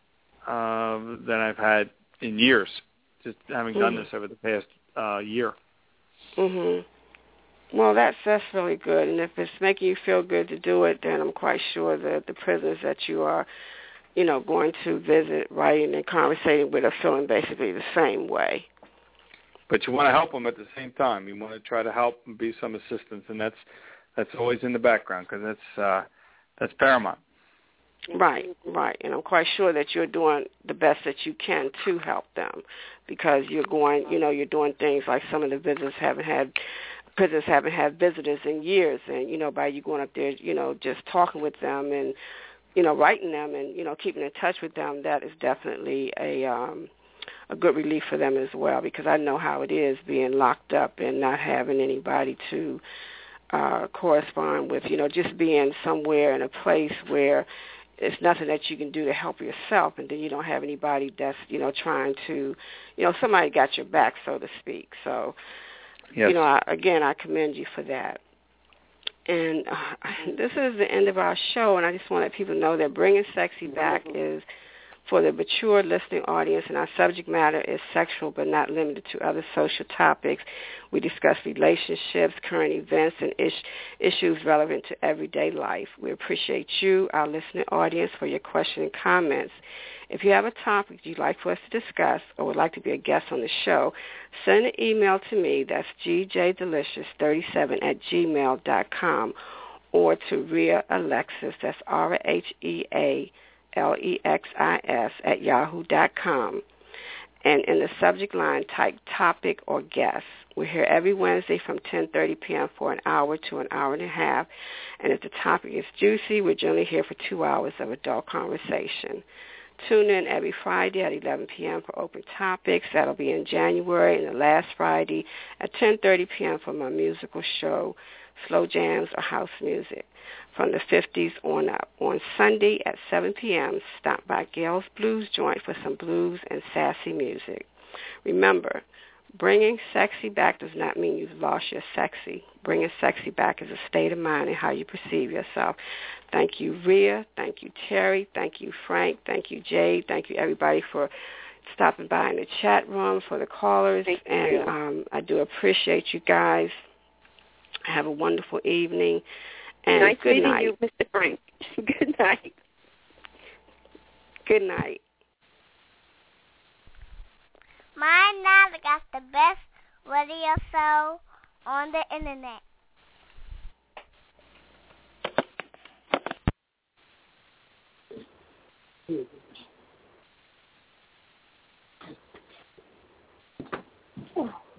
uh, that I've had in years, just having done mm-hmm. this over the past uh, year. Mhm. Well, that's that's really good, and if it's making you feel good to do it, then I'm quite sure that the prisoners that you are, you know, going to visit, writing and conversating with are feeling basically the same way. But you want to help them at the same time. You want to try to help and be some assistance, and that's that's always in the background because that's uh, that's paramount. Right, right, and I'm quite sure that you're doing the best that you can to help them, because you're going, you know, you're doing things like some of the visitors haven't had, prisoners haven't had visitors in years, and you know, by you going up there, you know, just talking with them and, you know, writing them and, you know, keeping in touch with them, that is definitely a um, a good relief for them as well, because I know how it is being locked up and not having anybody to uh, correspond with, you know, just being somewhere in a place where it's nothing that you can do to help yourself, and then you don't have anybody that's, you know, trying to, you know, somebody got your back, so to speak. So, yes. you know, I, again, I commend you for that. And uh, this is the end of our show, and I just want to let people know that Bringing Sexy Back is for the mature listening audience, and our subject matter is sexual but not limited to other social topics. We discuss relationships, current events, and ish- issues relevant to everyday life. We appreciate you, our listening audience, for your questions and comments. If you have a topic you'd like for us to discuss or would like to be a guest on the show, send an email to me. That's g j delicious thirty-seven at gmail dot com, or to Rhea Alexis, that's R H E A L E X I S, at yahoo dot com. And in the subject line, type topic or guest. We're here every Wednesday from ten thirty p.m. for an hour to an hour and a half. And if the topic is juicy, we're generally here for two hours of adult conversation. Tune in every Friday at eleven p.m. for open topics. That'll be in January, and the last Friday at ten thirty p.m. for my musical show, Slow Jams or House Music, from the fifties on up. On Sunday at seven p.m., stop by Gail's Blues Joint for some blues and sassy music. Remember, bringing sexy back does not mean you've lost your sexy. Bringing sexy back is a state of mind and how you perceive yourself. Thank you, Rhea. Thank you, Terry. Thank you, Frank. Thank you, Jade. Thank you, everybody, for stopping by in the chat room, for the callers. Thank and you. Um, I do appreciate you guys. Have a wonderful evening. And nice good meeting night. you, Mister Frank. Good night. Good night. My Nana got the best radio show on the internet. Oh.